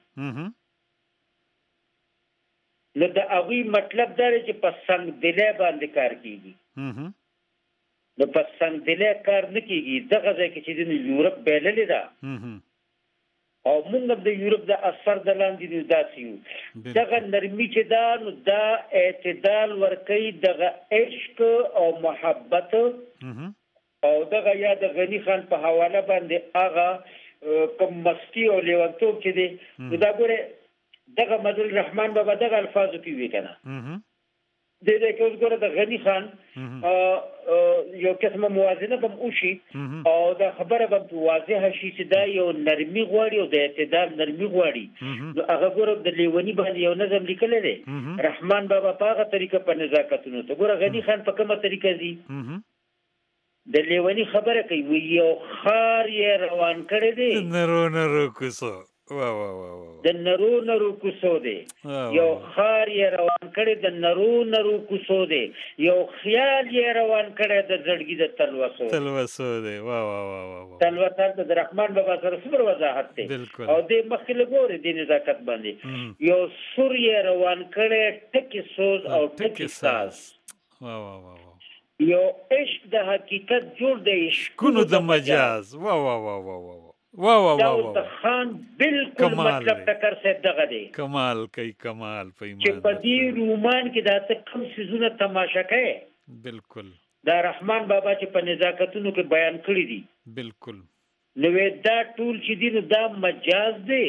نو د هغوی مطلب دا دی چې په سنگ دلی باندې کار کیږي نو په سنگ دلی کار نه کیږي. دغه ځای کې چې دنو یورپ بیللې ده او موږ د یورپ د اثر د لاندې نو داسې یو دغه نرمي چې دا نو دا اعتدال ورکوي دغه عشق او محبت او دغه یا د غني خان په حواله باندې هغه کوم مستی او لیونتوب چې دی نو دا ګوره دغه مدل رحمان بابا دغه الفاظو کې وی کنه د دې کې اوس ګوره د غني خان یو قسمه موازنه به وشي او دا خبره به واضحه شي چې دا یو نرمي غواړي او د اعتدال نرمي غواړي نو هغه ګوره د لیونی باندې یو نظم لیکلی دی رحمان بابا په هغه طریقه په نزاکتونو ته ګوره غني خان په کومه طریقه ځي د لیونی خبره کوي یو خار یې روان کړی دی نرو نرو کوڅو وا وا وا د نرو نرو کوڅو دی یو خار یې روان کړی د نرو نرو کوڅو دی یو خیال یې روان کړی د زړګي د تلوسو تلوسو دی وا وا وا وا تلوسو د رحمان بابا سره څومره وضاحت دی او د مخکې لګوري د نزاکت باندې یو سور یې روان کړی ټکی سوز او ټکی ساز وا وا وا یو عشق د حقیقت جوړ دی عشقونو د مجاز وا وا وا وا وا وا وا وا وا دا خان بالکل مطلب ټکر صاحب دغه دی کمال کوي کمال په ایمان چې په دې رومان کې دا ته کوم سيزونه تماشا کوي بالکل دا رحمان بابا چې په نزاکتونو کې بیان کړی دي بالکل نو دا ټول چې دي نو دا مجاز دی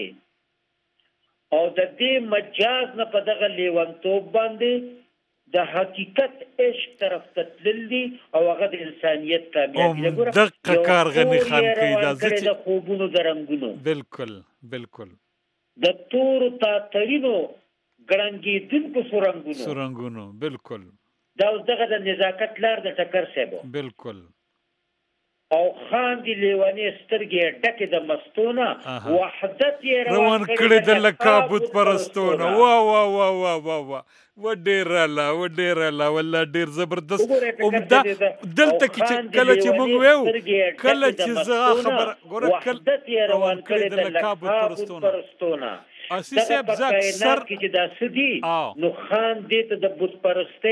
او د دې مجاز نه په دغه لیونتوب باندې د حقیقت عشق طرف ته تللی او هغه د انسانیت کامیابی ده ګوره دغه کار غني خان کوي دا د خوبونو د رنګونو بالکل بالکل د تور تا تړینو ګړنګېدونکو سرنګونو سرنګونو بالکل دا دغه د نزاکت لار د ټکر سبب بالکل او خان دی لیوانی سترګې ډکه د مستونه وحدت یې روان کړی د لکابوت پرستونه وا وا وا وا وا وا و ډیر لا و ډیر لا ولا ډیر زبردست اومدا دلته کې کله چې موږ ویو کله چې زه خبر ګوره کله روان کړی د لکابوت پرستونه اسی صاحب زاک سر کې دا سدي نو خان دې ته د بت پرسته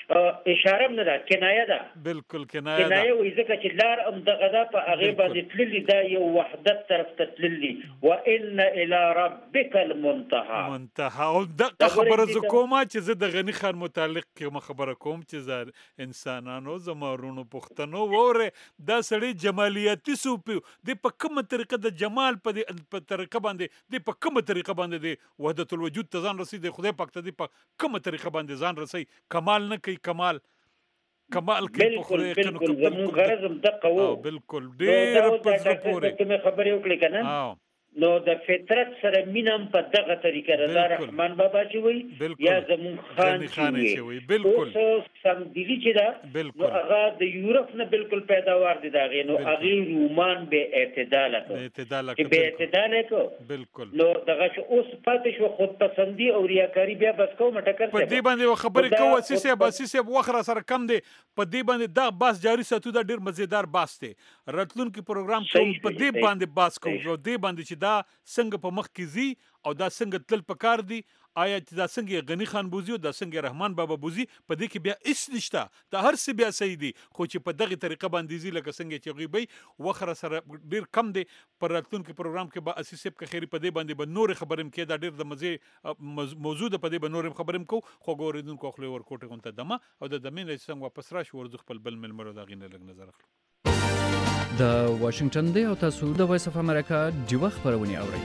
اشاره نه ده کنایه ده بالکل کنایه ده کنایه وي ځکه چې لار هم دغه ده په هغې باندې تللي دا یو وحدت طرف ته تللي وان الى ربک المنتهى منتهى او دغه خبره زه کومه چې زه د غني خان متعلق کوم خبره کوم چې زه انسانانو زمارونو پښتنو وره دا سړی جمالیاتي سوپیو د په کومه طریقه د جمال په په طریقه باندې د په کومه طریقه باندې د وحدت الوجود ته ځان رسي د خدای پاک ته د په کومه طریقه باندې ځان رسي کمال نه کوي کمال کمال کوي په خدای بالکل زموږ غرض هم دقه و بالکل ډېر په زړه پورې کومې خبرې وکړې که نه نو د فطرت سره مینه هم په دغه طریقه ده دا رحمان بابا چې وایي یا زموږ خان چې وایي اوس سمدلي چې ده نو هغه د یورپ نه بالکل پیداوار دي د هغې نو هغې رومان بې اعتداله کړو چې بې اعتداله کړو بالکل نو دغه چې اوس پاتې شو خودپسندي او ریاکاري بیا بس کومه ټکر په دې باندې خبرې کوو اسي صاحب اسي صاحب وخت را سره کم دی په دې باندې دا باس جاري ساتو دا ډېر مزیدار باس دی راتلونکي پروګرام کوم په دې باندې باس کوو او دې باندې چې دا څنګه په مخ کې زی او دا څنګه تل پکار دی آیا چې دا څنګه غنی خان بوزي او دا څنګه رحمان بابا بوزي په دې کې بیا هیڅ نشته دا هر څه بیا صحیح دي خو چې په دغه طریقه باندې زی لکه څنګه چې غیبي وخره سره ډیر کم دی پر راتلونکي پروګرام کې به اساسيب کې خیری په دې باندې به نور خبرم کې دا ډیر د مزه موضوع په دې به نور خبرم کو خو ګوریدونکو خپل ورکوټه کوته دمه او د دمین څنګه واپس راشي ورځ خپل بل ملمرو دا غینه لګ نظر اخلو د واشنگټن دی او تاسو د وایس اف امریکا دیو خبرونه اورئ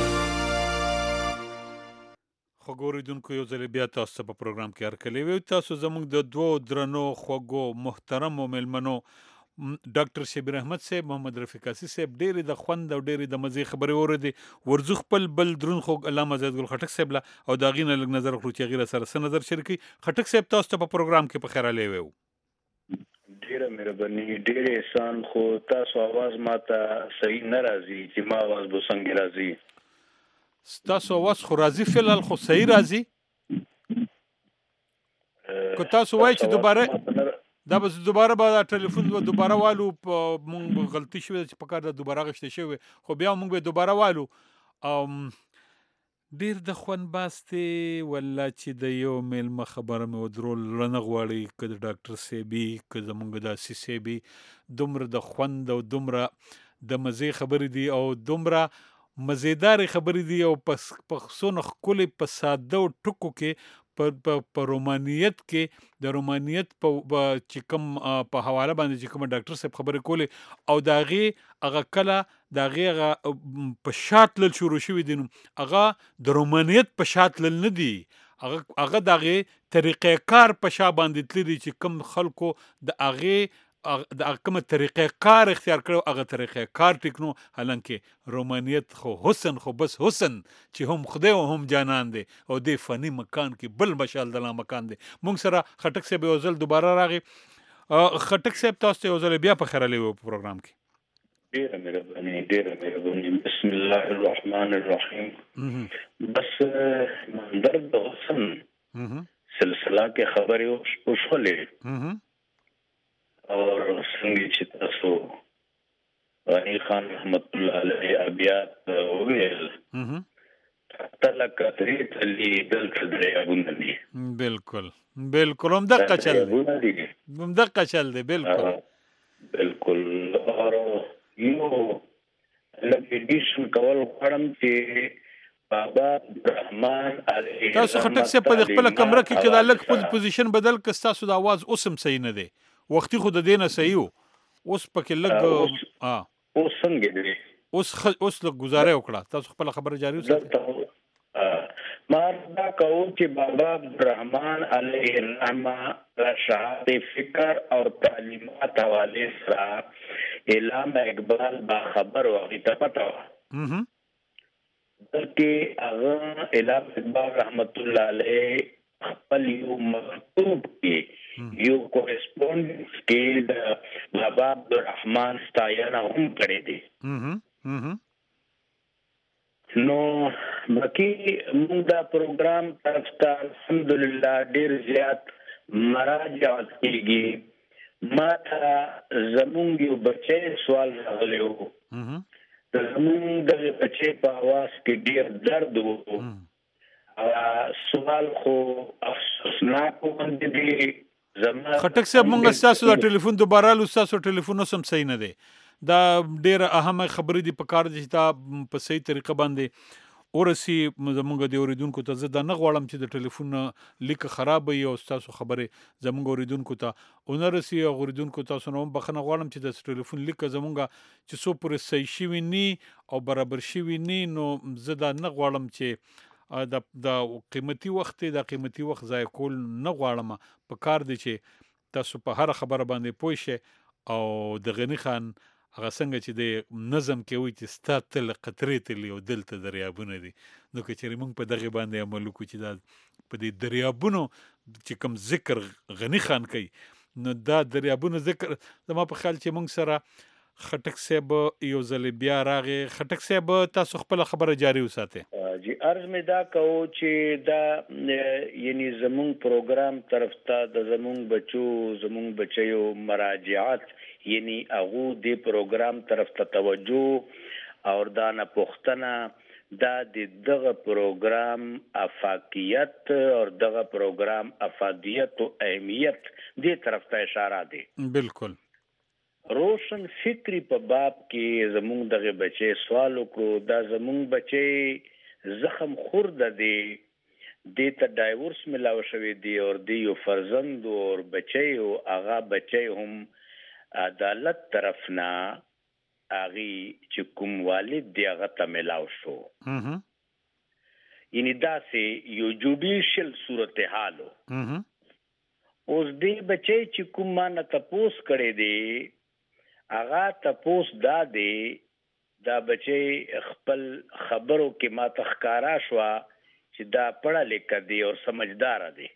خو ګوریدونکو یو ځل بیا تاسو په پروګرام کې هرکلی وي تاسو زموږ د دوو درنو خوږو محترمو ملمنو ډاکټر شبیر احمد صاحب محمد رفیق اسي صاحب ډېرې د خوند او ډېرې د مزې خبرې اورېدې ورزو خپل بل درون خوږ علامه زید ګل خټک صاحب له او د هغې نه لږ نظر اخلو چې هغې له سره څه نظر شریکوي خټک صاحب تاسو ته په پروګرام کې په خیرالی وی ډیره مهرباني ډیره احسان خو تاسو आवाज ماته صحیح نه راځي چې ما आवाज به څنګه راځي تاسو आवाज خو راځي فعلا خو صحیح راځي کو تاسو وایي چې دوباره دا بس دوباره به ټلیفون به دوباره والو مونږ غلطي شوې چې په کار دا دوباره غشته شوی خو بیا مونږ به دوباره والو ډیر د خوند باستې ولا چې د یو میلمه خبره مې ودرول رنه غواړي که د ډاکټر صاحبي که زمونږ د اسي صاحبي دومره د خوند او دومره د مزې خبرې دي او دومره مزیدارې خبرې دي او په څونه ښکلې په ساده او ټکو کې په رومانیت کې د رومانیت په چې کوم په حواله باندې چې کوم ډاکټر صاحب خبرې کولې او د هغې هغه کله د هغې هغه په شا تلل شروع شوي دي نو هغه د رومانیت په شا تلل نه دي هغه د هغې طریقې کار په شا باندې تللی دي چې کوم خلکو د هغې د کومه طریقې کار اختیار کړو هغه طریقې کار ټیکنو حالانکه رومانیت خو حسن خو بس حسن چې هم خدای او هم جانان دی او د فني مکان کې بل مشال دلا مکان دی مونږ سره خټک صاحب یو ځل دوباره راغی خټک صاحب تاسو یو ځل بیا په خیرالی وو په پروګرام کې ډیره مهرباني ډیره مهرباني بسم الله الرحمن الرحیم بس منظر د حسن سلسله کې خبرې وشولې اور څنګه چې تاسو غنی خان رحمت الله علیه ابیات ویل تل کتری تلی دل کدري ابوندني بالکل بالکل هم دقه چل دی هم دقه چل دی بالکل بالکل اور یو لګیشن کول غواړم چې بابا رحمان علیه تاسو خټک صاحب په خپل کمره کې کله لک پوزیشن بدل ک تاسو د आवाज اوسم صحیح نه دی وختي خو د دینه صحیح اوس پکې لګ ها اوس څنګه دی اوس اوس لږ گزاره وکړه تاسو خپل خبره جاری وساتئ ما دا کوم چې بابا عبدالرحمن علیه الرحمه رشاد فکر او تعلیمات حواله سره علامه اقبال با خبر وغیته پتا ها بلکې هغه علامه اقبال رحمت الله علیه خپل یو مکتوب کې یو کورسپونډنس کې د بابا عبدالرحمن ستاینه هم کړې دي نو باقي موږ دا پروګرام طرف ته الحمدلله ډیر زیات مراجعات کیږي ما ته زمونږ یو بچی سوال راغلی و زمونږ د بچی په आवाज کې ډیر درد و سوال خو افسوسناک باندې دی خټک صاحب مونږ تاسو د ټلیفون دوباره لو تاسو ټلیفون سم صحیح نه دی دا ډیره اهمه خبرې دی په کار دي چې تا په صحیح طریقه باندې اورسي زمونږ د اوریدونکو ته زه دا نه غواړم چې د ټلیفون لیک خراب وي او تاسو خبره زمونږ اوریدونکو ته اونرسي او اوریدونکو تاسو نو بخنه غواړم چې د ټلیفون لیک زمونږ چې سو پر صحیح شي ونی او برابر شي ونی نو زه دا نه غواړم چې د د قیمتي وخت د قیمتي وخت ځای کول نه غواړم په کار دی چې تاسو په هر خبره باندې پوه شئ او د غنی خان هغه څنګه چې د نظم کې وي چې ستا تل قطرې تلي او دلته دریابونه دي نو که چېرې موږ په دغې باندې عمل وکړو چې دا په دې دریابونو چې کوم ذکر غنی خان کوي نو دا دریابونو ذکر زما په خیال چې موږ سره خټک صاحب یو ځل بیا راغی خټک صاحب تاسو خپل خبره جاری وساتئ جی عرض می دا کوو چې دا یعنی زمون پروګرام طرف ته د زمون بچو زمون بچیو مراجعات یعنی هغه د پروګرام طرف ته توجه او دا نه پوښتنه دا د دغه پروګرام افاقیت او دغه پروګرام افادیت او اهمیت دې طرف ته اشاره دی بالکل روشن فکری په باب کې زمونږ دغه بچي سوال وکړو دا زمونږ بچي زخم خورد دي د ته ډایورس ملاو شوی دی او دی یو فرزند او بچي او هغه بچي هم عدالت طرف نه اغي چې کوم والد دی هغه ته ملاو شو هم یعنی دا سه یو جوډیشل صورتحال اوس دی بچي چې کوم ما نه تپوس کړي دی اغا تپوس دا دی دا بچي خپل خبرو کې ما تخکارا شوا چې دا پڑھا لیکه دی او سمجھدار دی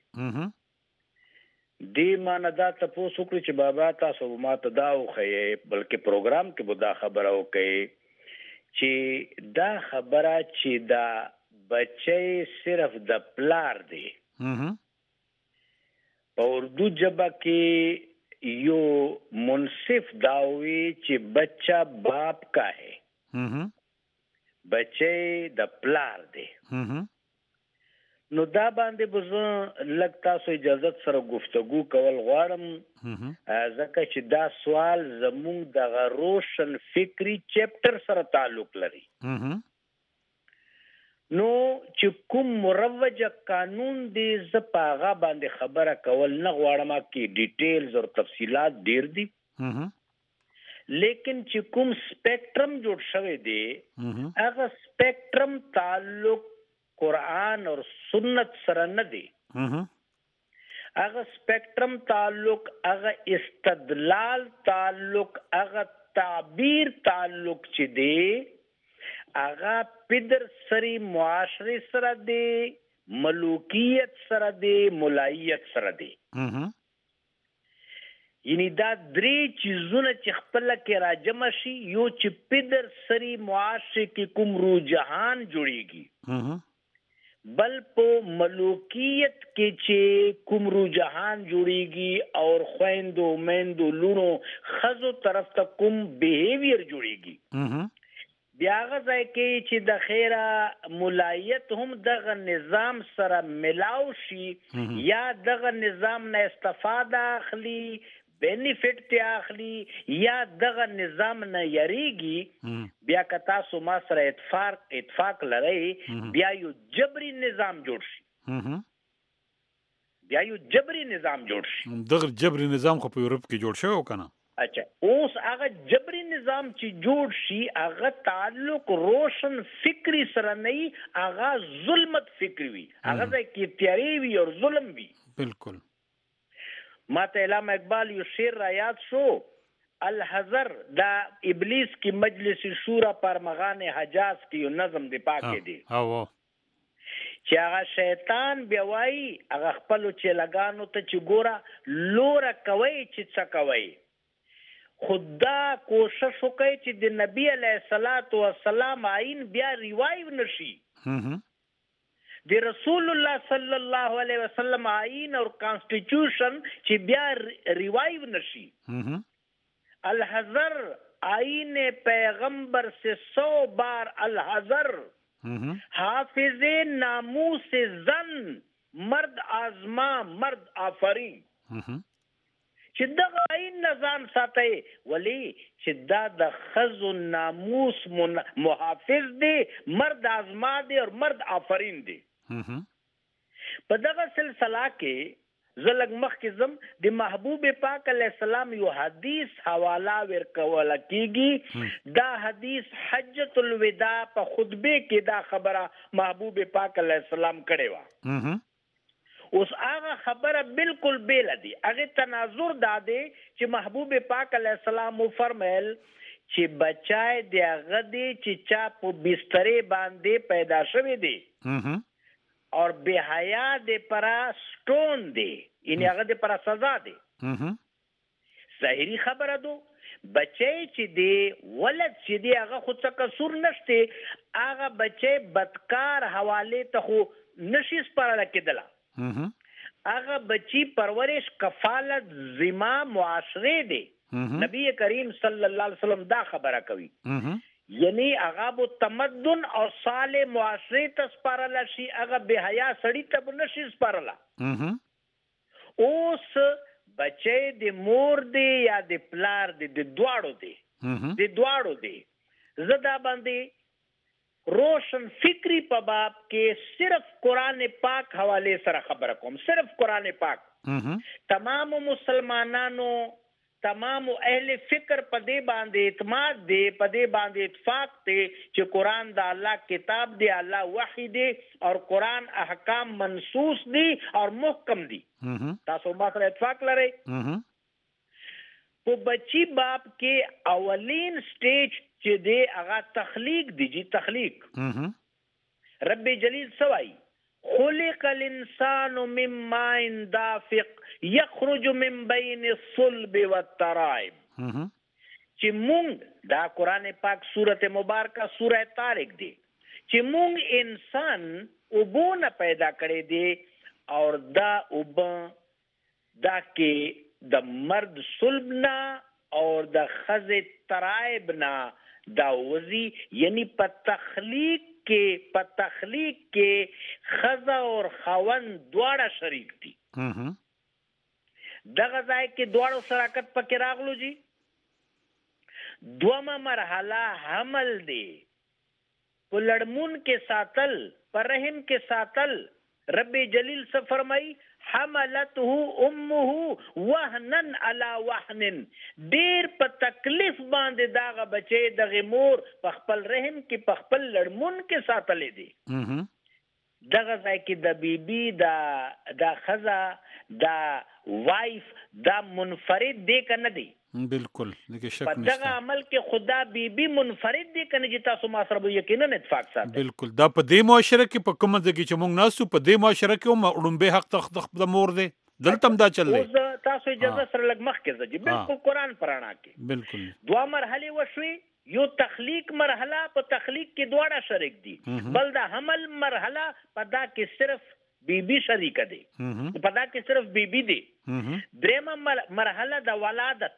دی ما نه دا تپوس وکړي چې بابا تاسو ما ته دا وخیې بلکې پروګرام کې به دا خبره وکړي چې دا خبره چې دا بچي صرف د پلار دی په اردو ژبه کې یو منصف داوی چې بچہ باپ کا ہے بچے د پلار دی نو دا باندې بزن لګتا سو اجازه سره گفتگو کول غواړم ځکه چې دا سوال زموږ د روشن فکری چپټر سره تعلق لري نو چې کوم مروج قانون دی ز پاغه باندې خبره کول نه غواړم کې ډیټیلز او تفصيلات ډیر دي لیکن چې کوم سپیکټرم جوړ شوی دی هغه سپیکټرم تعلق قرآن اور سنت سره نه دی هغه سپیکټرم تعلق هغه استدلال تعلق هغه تعبیر تعلق چې دی هغه پدر سری معاشره سره دی ملوکیت سره دی ملایت سره دی یعنی دا درې چیزونه چې خپل کې راجمع شي یو چې پدر سری معاشره کې کوم رجحان جوړيږي بل په ملوکیت کې چې کوم رجحان جوړيږي اور خويندو میندو لونو خزو طرف ته کوم بیهیویر جوړيږي بیا غځای کې چې د خیره ملایت هم دغه نظام سره ملاو شي یا دغه نظام نه استفاده اخلي بینیفیټ ته اخلي یا دغه نظام نه یریږي بیا که تاسو ما سره اتفاق اتفاق لرئ بیا یو جبري نظام جوړ شي بیا یو جبري نظام جوړ شي دغه جبري نظام خو په یورپ کې جوړ شوی و کنه اچھا اوس هغه جبري نظام چې جوړ شي هغه تعلق روشن فکری سره نه هغه ظلمت فکری وي هغه کې تیاری وي او ظلم وي بالکل ما ته علامه اقبال یو شعر را یاد شو الحذر دا ابلیس کی مجلس شورا پر مغان حجاز کی یو نظم دی پاکه دی او چې هغه شیطان بیا وای هغه خپل چې لګانو ته چې ګوره لور کوي چې څه کوي خدا کوشش وکړي چې د نبی علیه الصلاۃ والسلام عین بیا ریوایو نشي د رسول الله صلی الله علیه وسلم آئین اور کانسٹیٹیوشن چې بیا ریوائیو نشي الحذر آئین پیغمبر سے سو بار الحذر حافظ ناموس زن مرد آزما مرد آفری چې دغه عین نظام ساتي، ولی چې دا د خزو ناموس محافظ دی، مرد آزما دی اور مرد آفرین دی. په دغه سلسله کې زلګ مخ کې زم د محبوب پاک علیه السلام یو حدیث حواله ورکول کیږي. دا حدیث حجۃ الوداع په خطبه کې دا خبره محبوب پاک علیه السلام کړې و. اوس هغه خبره بالکل بیل دی. هغه تناظر داده چې محبوب پاک علیه السلام فرمایل چې بچای دی هغه دی چې چا په بسترې باندې پیدا شوی دی اور بے حیا دی پرا سټون دی، یعنی هغه دی پرا سزا دی. ظاهری خبره دو بچی چې دی ولد چې دی هغه خو څه قصور نشته، هغه بچی بدکار حواله ته خو نشي سپارل کېدله. هغه بچی پرورش کفالت ذمہ معاشره دی. نبی کریم صلی الله علیه وسلم دا خبره کوي، یعنی هغه بو تمدن او صالح معاشره ته سپارل شي، هغه بے حیا سړی ته نشي سپارل. اوس بچی د مور دی یا د پلار دی، د دواړو دی، د دواړو دی. زدا باندې روشن فکری په باب کې صرف قرآن پاک حوالے سره خبره کوم، صرف قرآن پاک. تمام مسلمانانو، تمام اهل فکر په دې باندې اعتماد دی، په دې باندې اتفاق دی چې قرآن د الله کتاب دی، الله وحی دی اور قرآن احکام منصوص دی اور محکم دی. تاسو ما سره اتفاق لرئ؟ په بچی باب کې اولین سټیج چې دی هغه تخلیق دی. جی تخلیق. رب جلیل سوای خلق الانسان من ماء دافق یخرج من بین الصلب والترائب. چې مونږ دا قرآن پاک سورت مبارکه سوره طارق دی چې مونږ انسان اوبونه پیدا کړی دی اور دا اوب دا کې د مرد صلب نا اور د خز ترائب نا دا وزی، یعنی په تخلیق کې په تخلیق کې خزا اور خاون دواړه شریک دي. دغه ځای کې دواړو شراکت پکې راغلو. جی دومه مرحله حمل دی، په لړمون کې ساتل، په رحم کې ساتل. رب جلیل سے فرمائی حملته امه وهنن علی وهن. ډیر په تکلیف باندې داغه بچي دغه مور په خپل رحم کې په خپل لړمون کې ساتلې دي. دغه ځای کې د بیبي دا دا خزا دا وایف دا منفرد دی کنه دی؟ بالکل دغه شک نشته. په دغه عمل کې خدا بیبي منفرد دی کنه چې تاسو ما سره یقینا اتفاق ساتئ؟ بالکل. دا په دې معاشره کې په کومه ځای کې چې موږ ناسو په دې معاشره کې هم اړومبه حق تخت د مور دی، دلته هم دا چل دی. اوس تاسو اجازه سره لګ مخ کې ځي. بالکل قرآن پرانا کې بالکل دوا مرحله وشوي. یو تخلیق مرحله، په تخلیق کې دواړه شریک دي. بل دا حمل مرحله په دا کې صرف بیبي شریک دی، په دا کې صرف بیبي دی. درېمه مرحله د ولادت.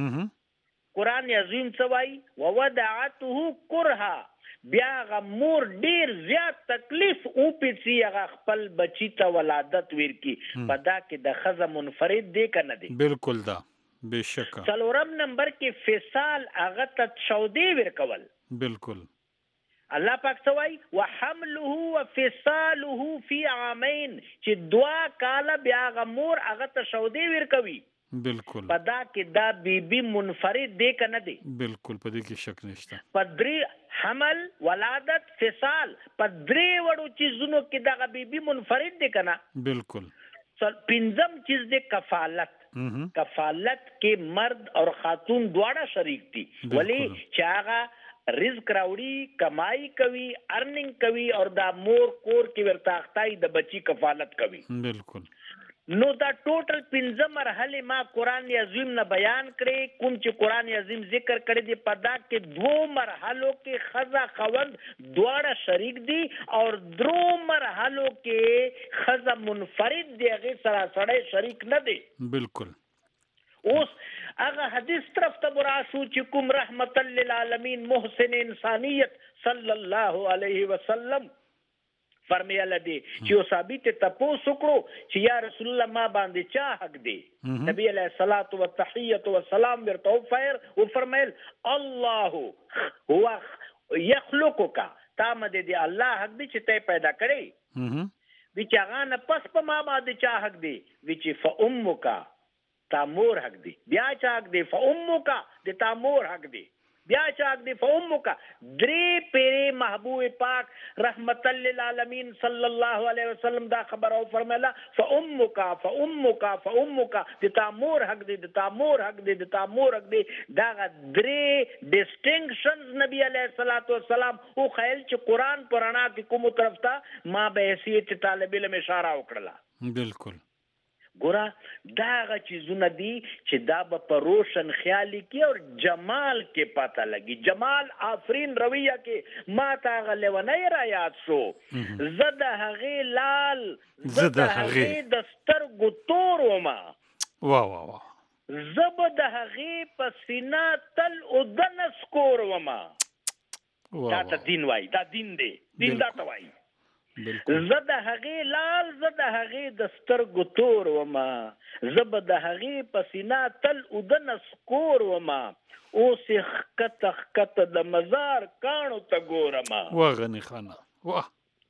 قرآن عظیم سوای وودعته کرها. بیا غ مور ډیر زیات تکلیف او پیسي هغه خپل بچی ته ولادت ورکی. په دا کې د خزه منفرد دی کنه دی؟ بالکل دا بشک. څلورم نمبر کې فصال هغه ته شودي ورکول. بالکل. الله پاک سوای وحمله وفصاله فی عامین، چې دوا کاله بیا غ مور هغه ته شودي ورکوي. بالکل. په دا کې دا بیبي منفرد دی کنه دی؟ بالکل په دې کې شک نشته. په درې حمل، ولادت، فصال، په درې وړو چیزونو کې دا بیبي منفرد دی کنه؟ بالکل. پنځم چیز دی کفالت. کفالت کې مرد اور خاتون دواړه شریک دي، ولی چې هغه رزق راوړي، کمائی کوي، ارننګ کوي اور دا مور کور کې ورته اختای د بچی کفالت کوي. بالکل. نو دا ټوټل پنځه مرحله ما قرآن عظیم نه بیان کړي. کوم چې قرآن عظیم ذکر کړي دی په دا کې دو مرحلو کې خزا خوند دواړه شریک دي اور درو مرحلو کې خزا منفرد دی، هغه سره سړی شریک نه دی. بالکل. اوس هغه حدیث طرف ته براشو چې کوم رحمت للعالمین محسن انسانیت صلی الله علیه وسلم فرمیاله دی چې او ثابت تپوس وکړو چې یا رسول الله ما باندې چا حق دی نبی علیہ الصلوۃ والتحیۃ والسلام ورته فیر او فرمایل الله هو یخلقک تا مده دی الله حق دی چې ته پیدا کړی وی چې هغه نه پس په ما باندې چا حق دی وی چې فامک تا مور حق دی بیا چا حق دی فامک د تا مور حق دی بیا چاک دی فامک درې پیری محبوب پاک رحمت للعالمین صلی الله علیه وسلم دا خبر او فرمایلا فامک فامک فامک د تا مور حق دی د تا مور حق دی د تا مور حق دی دا درې ډیسټینکشنز نبی علیہ الصلوۃ والسلام او خیال چې قران پرانا کې کوم طرف ته ما به حیثیت طالب علم اشاره وکړه بالکل ګورا دا غا چیزونه دي چې دا به په روشن خیالي کې او جمال کې پاته لګي جمال آفرین رویه کې ما تا غلونی را یاد شو زد هغه لال زد هغه د سترګو تور وما وا وا وا زب د هغه پسینا تل او دن سکور وما دا ته دین وای دا دین دی دین دا ته وای زد هغه لال زد هغه د سترګو تور وما زب د هغه پسینا تل ودن سکور وما او سخ کت خت د مزار کانو ته ګورما واغنی خانه واه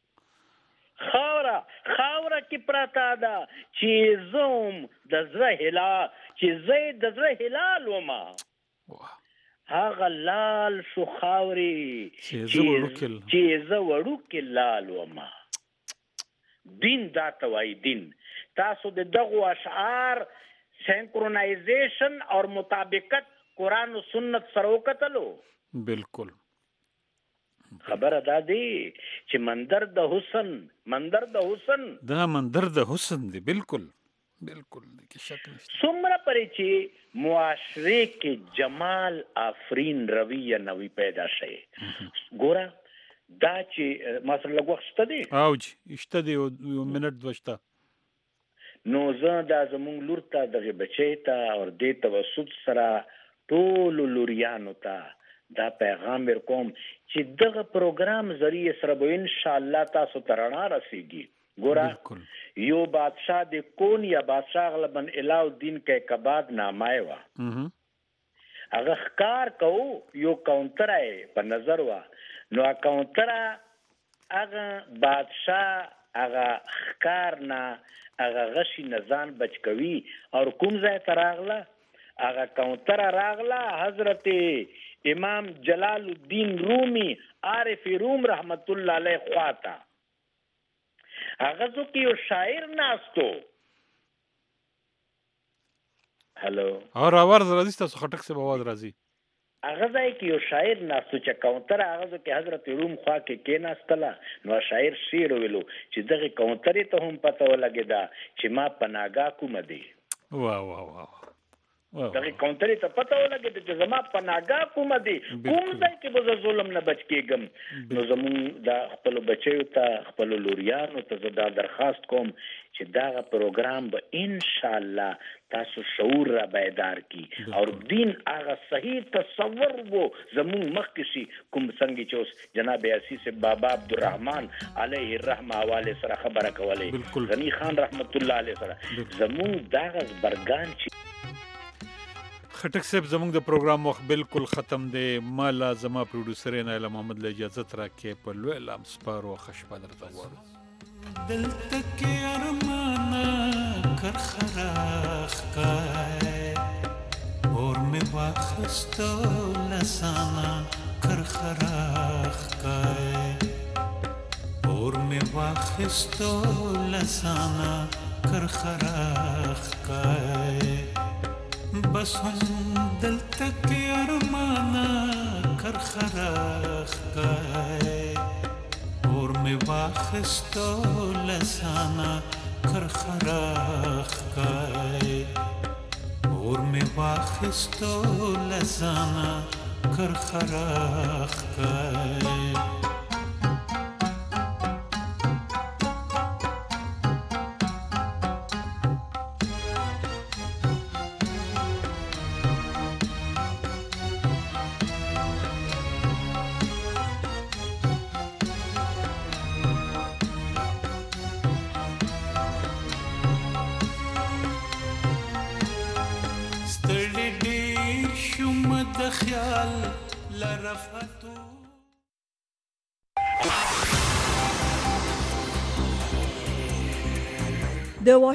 خاورا خاورا کی پراتا دا چې زوم د زړه هلا چې زید د زړه هلال وما واه هغه لال شو خاوري چې زه وړوکې لال وما دین دا توای دین تاسو د دغو اشعار سینکرونایزیشن اور مطابقت قرآن و سنت سره وکتلو بالکل خبره دا دی چې منظر د حسن منظر د حسن دا منظر د حسن دی بالکل بالکل کې شک نشته څومره پرې چې معاشره کې جمال آفرین رویه نوې پیدا شي ګوره دا چې مثلا لګوښته دی اوج اشته دی یو منټ دوشته نو زه دا زمونږ لور ته دغه بچی ته او دې توسط سره ټول لوریانو ته دا پیغام ورکوم چې دغه پروګرام ذریعہ سره به ان شاء الله تاسو ته رڼا رسیږي ګوره یو بادشاہ د کون یا بادشاہ غلبن علاو الدین کې کباد نامای وا هغه ښکار کو یو کاونټر ای په نظر وا نو کاونټر هغه بادشاہ هغه ښکار نه هغه غشي نزان بچ کوي او کوم ځای ته راغله هغه کاونټر راغله حضرت امام جلال الدین رومی عارف روم رحمت الله علیه خواته هغه زو کې یو شاعر ناستو هلو اور आवाज راځي تاسو خټک سے आवाज راځي هغه ځای کې یو شاعر ناستو چې کاونټر هغه زو کې حضرت روم خوا کې کې ناستله نو شاعر شعر ویلو چې دغه کاونټر ته هم پته ولګی دا چې ما پناګه کوم دی واه واه واه دغه کاونټر ته پته ولګی چې زما پناګه کوم دی کوم ځای کې به ظلم نه بچ کېږم نو زمون د خپل بچیو ته خپل لوریانو ته دا درخواست کوم چې دا پروګرام به ان شاء الله تاسو شعور را بیدار کی او دین هغه صحیح تصور وو زمون مخکشي کوم څنګه چې اوس جناب اسیس بابا عبدالرحمن علیه الرحمه حواله سره خبره کوله غنی خان رحمت الله علیه سره زمون داغه برګان چې خټک صاحب زموږ د پروګرام وخت بالکل ختم دی مالا زما پروډوسر نایله محمد له اجازه راکې په لوی لام سپارو خشپه درته غواړو دل تک ارمانا کر خراخ کای اور میں واخستو لسانا کر خراخ کای اور میں واخستو لسانا کر خراخ کای بس هم دل تک ارمانا کر خراخ کای اور میں واخستو لسانا کر خراخ کای اور میں واخستو لسانا کر خراخ کای خیال لرفتو د